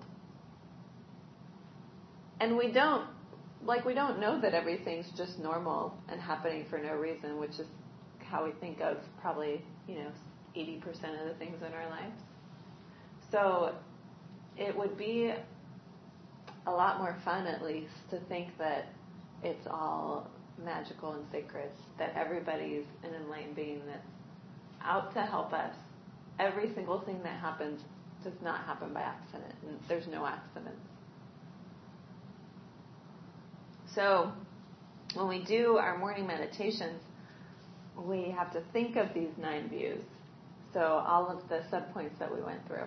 And we don't know that everything's just normal and happening for no reason, which is how we think of probably, 80% of the things in our lives. So it would be a lot more fun, at least, to think that it's all magical and sacred, that everybody's an enlightened being that's out to help us. Every single thing that happens does not happen by accident. And there's no accidents. So when we do our morning meditations, we have to think of these 9 views. So all of the subpoints that we went through.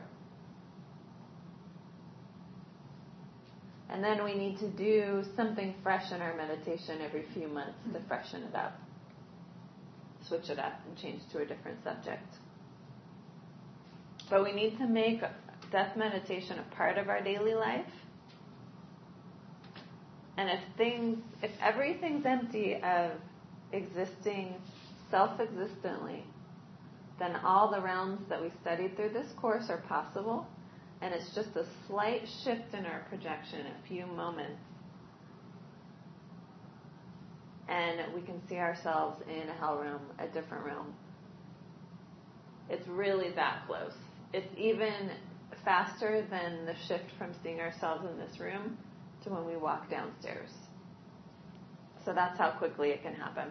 And then we need to do something fresh in our meditation every few months to freshen it up. Switch it up and change to a different subject. But we need to make death meditation a part of our daily life. And if everything's empty of existing self-existently, then all the realms that we studied through this course are possible. And it's just a slight shift in our projection, a few moments. And we can see ourselves in a hell realm, a different realm. It's really that close. It's even faster than the shift from seeing ourselves in this room to when we walk downstairs. So that's how quickly it can happen.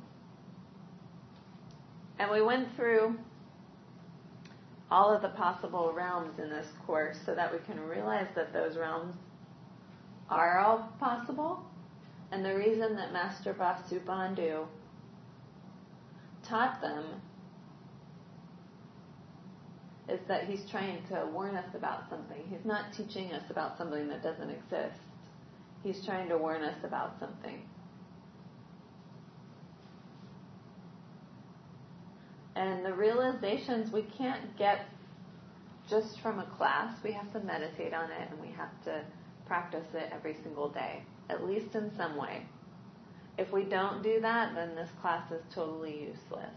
And we went through all of the possible realms in this course so that we can realize that those realms are all possible. And the reason that Master Vasubandhu taught them is that he's trying to warn us about something. He's not teaching us about something that doesn't exist. He's trying to warn us about something. And the realizations we can't get just from a class. We have to meditate on it, and we have to practice it every single day, at least in some way. If we don't do that, then this class is totally useless.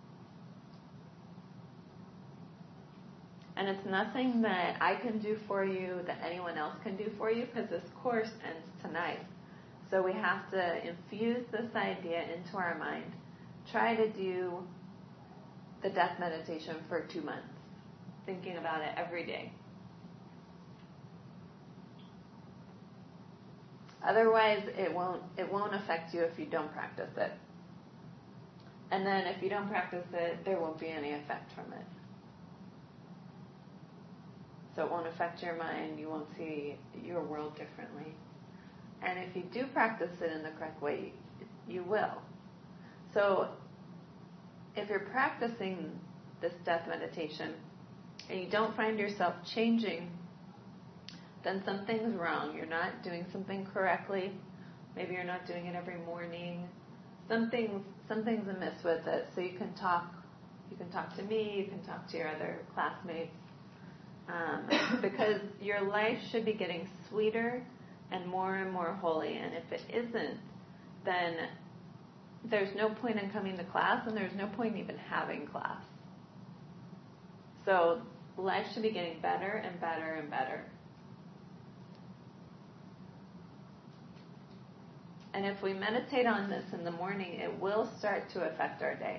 And it's nothing that I can do for you that anyone else can do for you, because this course ends tonight. So we have to infuse this idea into our mind. Try to do the death meditation for 2 months, thinking about it every day. Otherwise, it won't affect you if you don't practice it. And then if you don't practice it, there won't be any effect from it. So it won't affect your mind. You won't see your world differently. And if you do practice it in the correct way, you will. So if you're practicing this death meditation and you don't find yourself changing, then something's wrong. You're not doing something correctly. Maybe you're not doing it every morning. Something's amiss with it. So you can talk to me, you can talk to your other classmates, because your life should be getting sweeter and more holy. And if it isn't, then there's no point in coming to class, and there's no point even having class. So life should be getting better and better and better. And if we meditate on this in the morning, it will start to affect our day.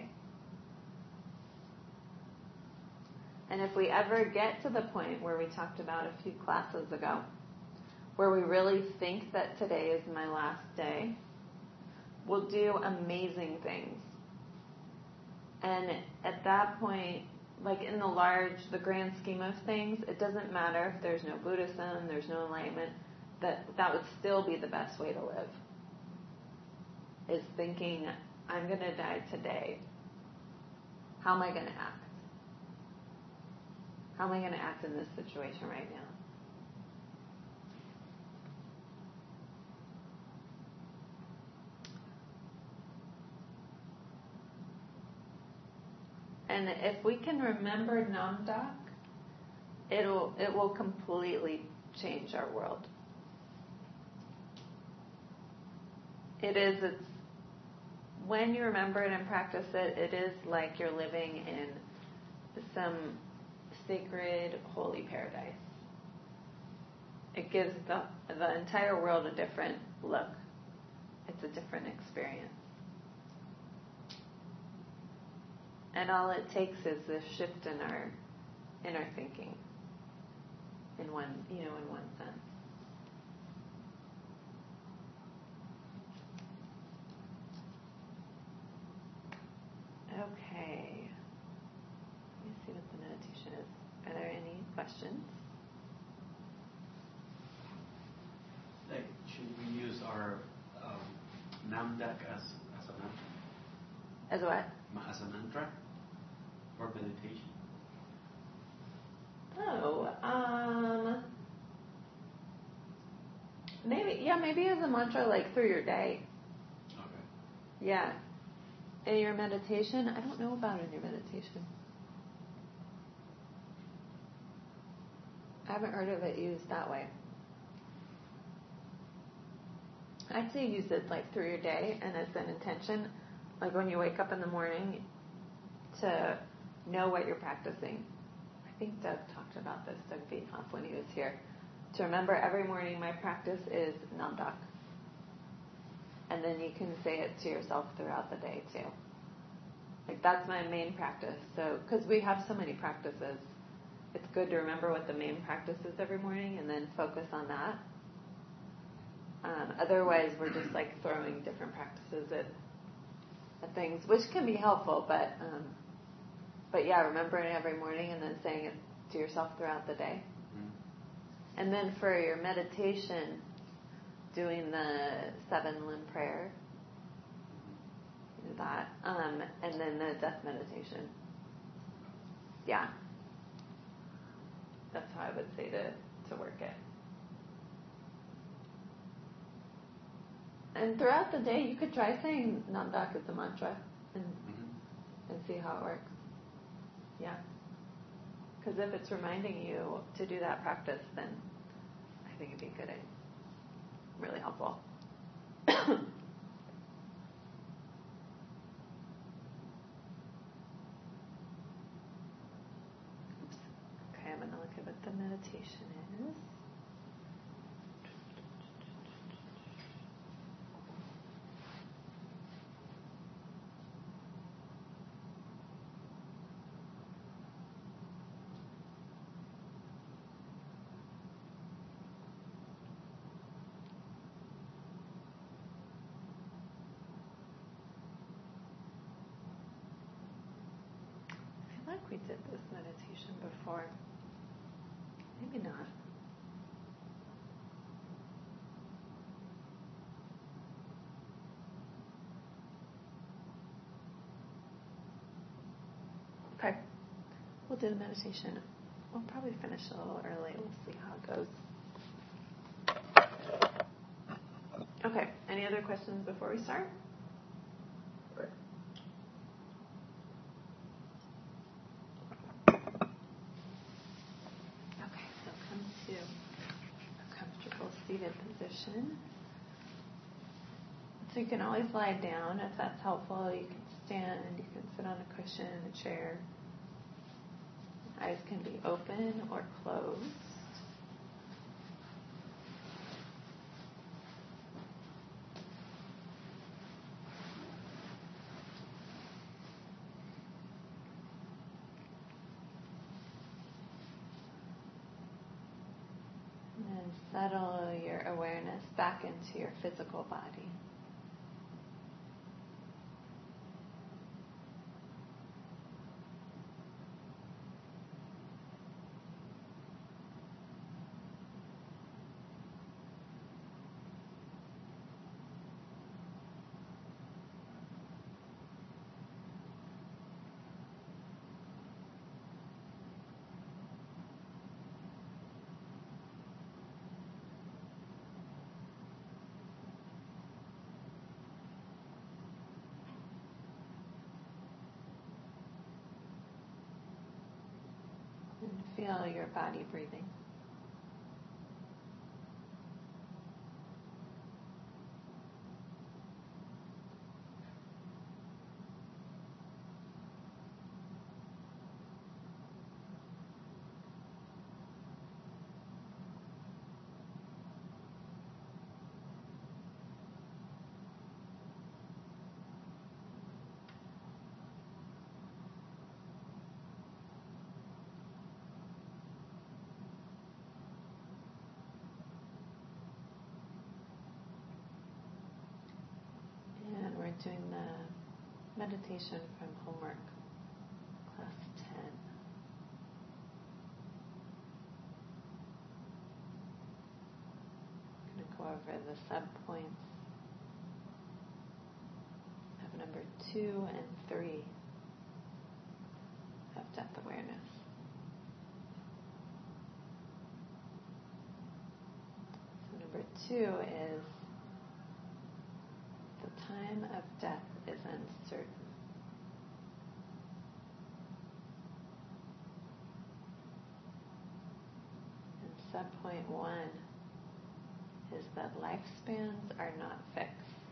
And if we ever get to the point where we talked about a few classes ago, where we really think that today is my last day, we'll do amazing things. And at that point, like in the grand scheme of things, it doesn't matter if there's no Buddhism, there's no enlightenment, that would still be the best way to live. Is thinking, I'm going to die today. How am I going to act? How am I going to act in this situation right now? And if we can remember Namdak, it will completely change our world. It's when you remember it and practice it, it is like you're living in some sacred, holy paradise. It gives the entire world a different look. It's a different experience. And all it takes is this shift in our thinking, in one sense. Okay. Let me see what the meditation is. Are there any questions? Like, should we use our Namdak as a mantra? As what? As a mantra for meditation? Maybe as a mantra, like through your day. Okay. Yeah. In your meditation, I don't know about in your meditation. I haven't heard of it used that way. I'd say use it like through your day and as an intention, like when you wake up in the morning, to know what you're practicing. I think Doug talked about this, Doug Beethoff, when he was here. To remember every morning my practice is Namdak. And then you can say it to yourself throughout the day too. Like that's my main practice. So, because we have so many practices, it's good to remember what the main practice is every morning and then focus on that. Otherwise, we're just like throwing different practices at things, which can be helpful, but yeah, remembering every morning and then saying it to yourself throughout the day. Mm-hmm. And then for your meditation, doing the 7-limb prayer, do that, and then the death meditation. Yeah, that's how I would say to work it. And throughout the day, you could try saying Namdak as a mantra and see how it works. Yeah. Because if it's reminding you to do that practice, then I think it'd be good and really helpful. see what the meditation is. I feel like we did this meditation before. Maybe not. Okay. We'll do the meditation. We'll probably finish a little early. We'll see how it goes. Okay. Any other questions before we start? Okay, so come to a comfortable seated position. So you can always lie down if that's helpful. You can stand, you can sit on a cushion, a chair. Eyes can be open or closed. And then settle your awareness back into your physical body. And feel your body breathing. Doing the meditation from homework, class 10. I'm going to go over the sub-points of number 2 and 3 of depth awareness. So number 2 is the time of death is uncertain. And sub-point 1 is that lifespans are not fixed.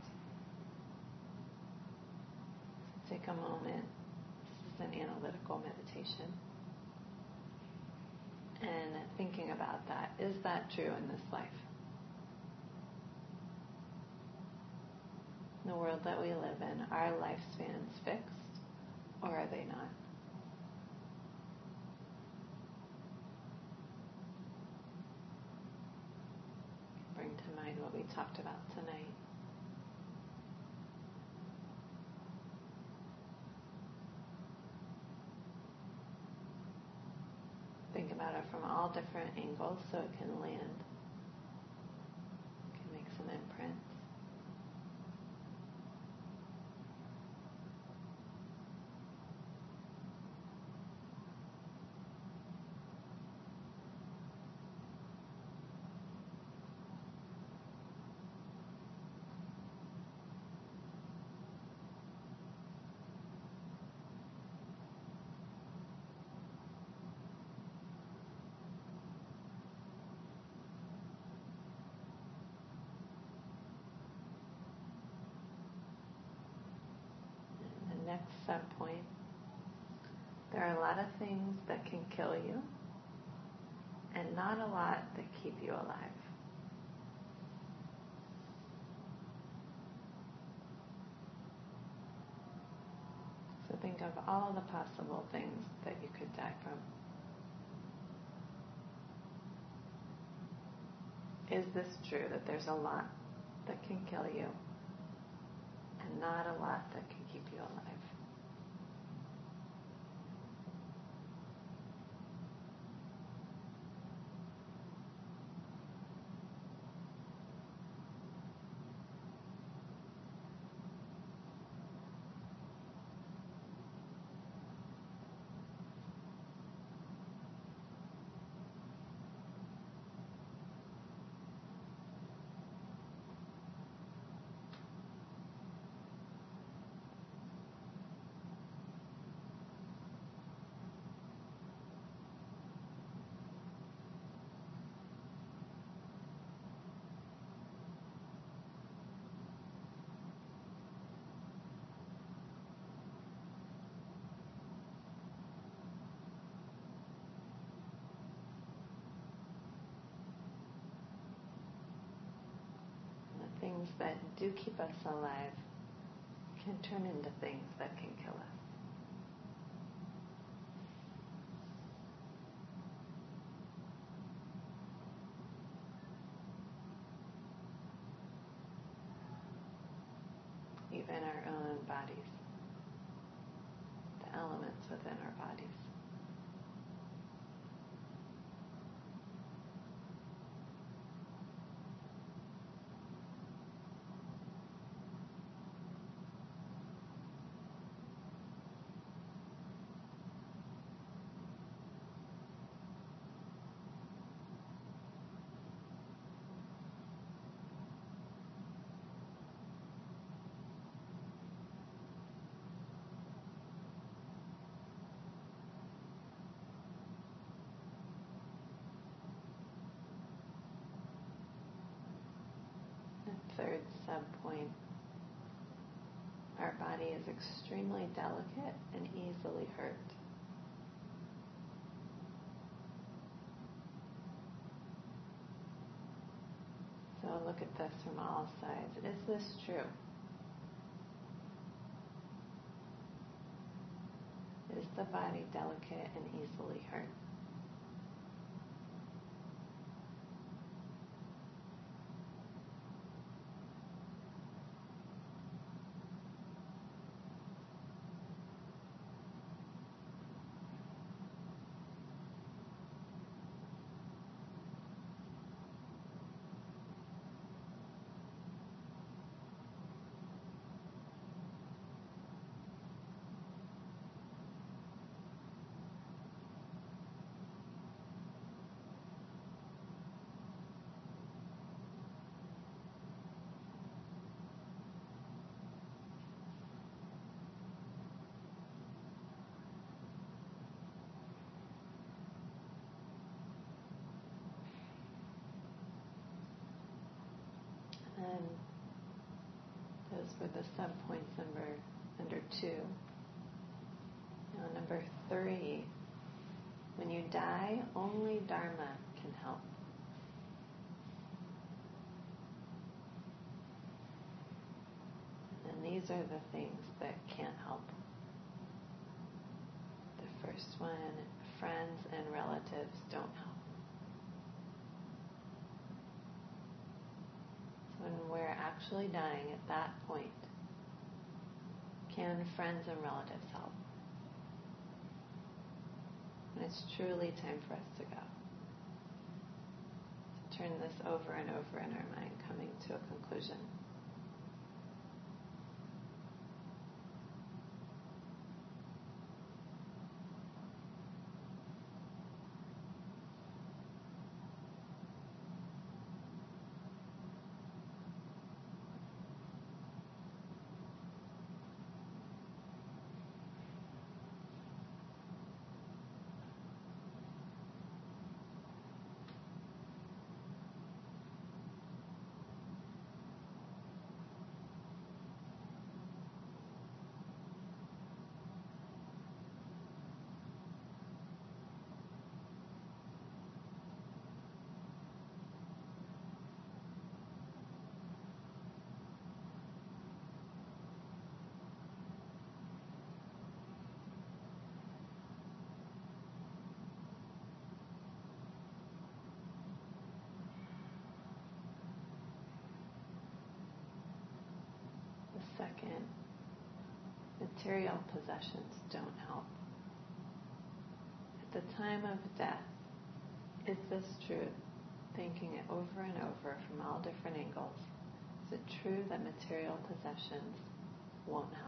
So take a moment. This is an analytical meditation. And thinking about that. Is that true in this life? In the world that we live in, are lifespans fixed or are they not? Bring to mind what we talked about tonight. Think about it from all different angles so it can land. You can make some imprints. Next sub-point, there are a lot of things that can kill you and not a lot that keep you alive. So think of all the possible things that you could die from. Is this true that there's a lot that can kill you and not a lot that can keep you alive? Things that do keep us alive can turn into things that can kill us. Even our own bodies, the elements within our bodies. Third sub-point, our body is extremely delicate and easily hurt. So look at this from all sides. Is this true? Is the body delicate and easily hurt? And those were the sub-points under 2. Now number 3, when you die, only Dharma can help. And these are the things that can't help. The first one, friends and relatives don't help. When we're actually dying at that point, can friends and relatives help? And it's truly time for us to go. To turn this over and over in our mind, coming to a conclusion. second, material possessions don't help. At the time of death, is this true? Thinking it over and over from all different angles. Is it true that material possessions won't help?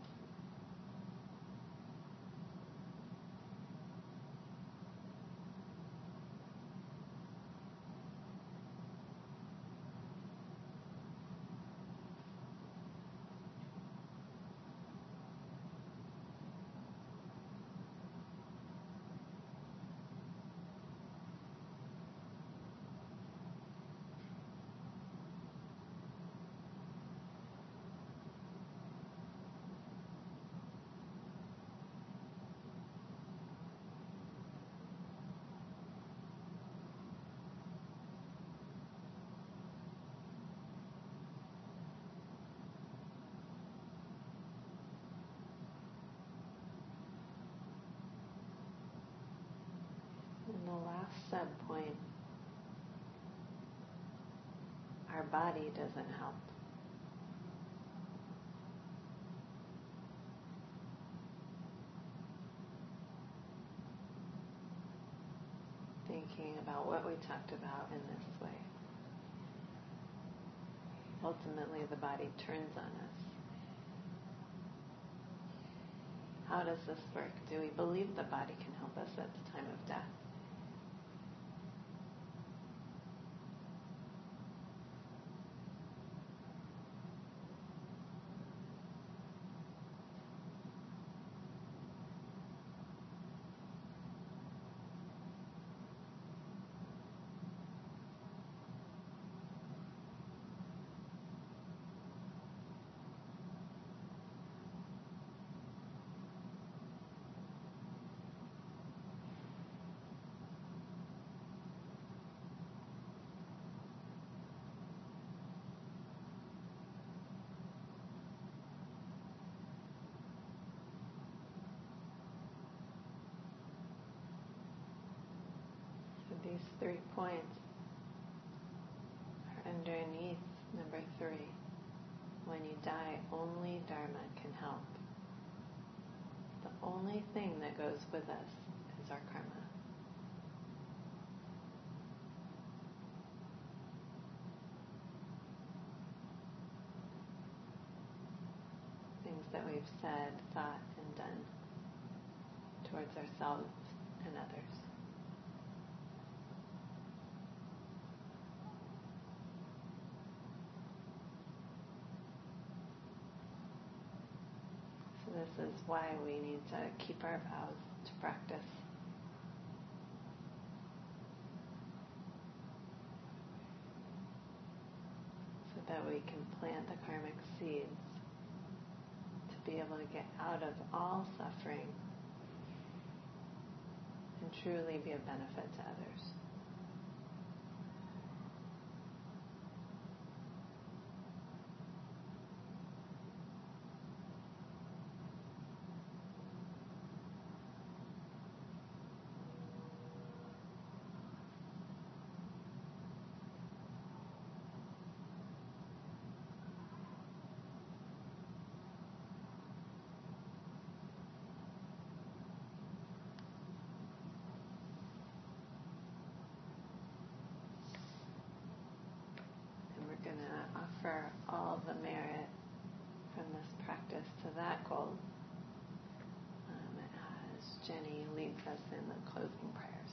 And the last sub-point, our body doesn't help. Thinking about what we talked about in this way. Ultimately, the body turns on us. How does this work? Do we believe the body can help us at the time of death? These 3 points are underneath number 3. When you die, only Dharma can help. The only thing that goes with us is our karma. Things that we've said, thought, and done towards ourselves and others. This is why we need to keep our vows to practice. So that we can plant the karmic seeds to be able to get out of all suffering and truly be a benefit to others. Going to offer all the merit from this practice to that goal as Jenny leads us in the closing prayers.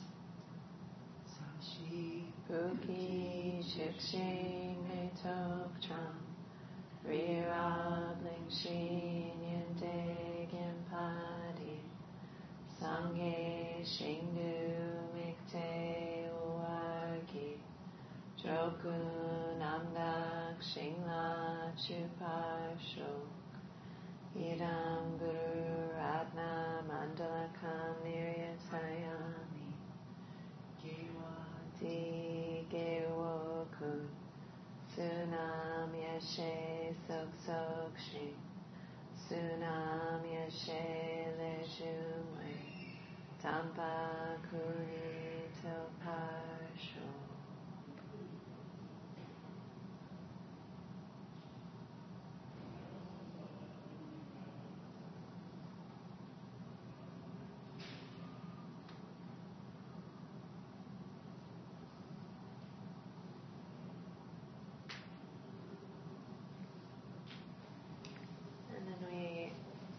Buki Shikshin Metok Cham Rira Blingshin Yende Gimpadi Sangye Shingu Mikte Uwagi Joku Namdak Shingla Chupasho Idam Guru Ratna Mandalakam Niryatayami Gewati Gewokun Sunam Yashe Sok Sokshi Sunam Yashe Lejumwe Tampa Kuni Topasho.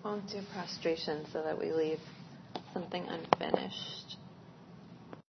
Won't do prostration so that we leave something unfinished.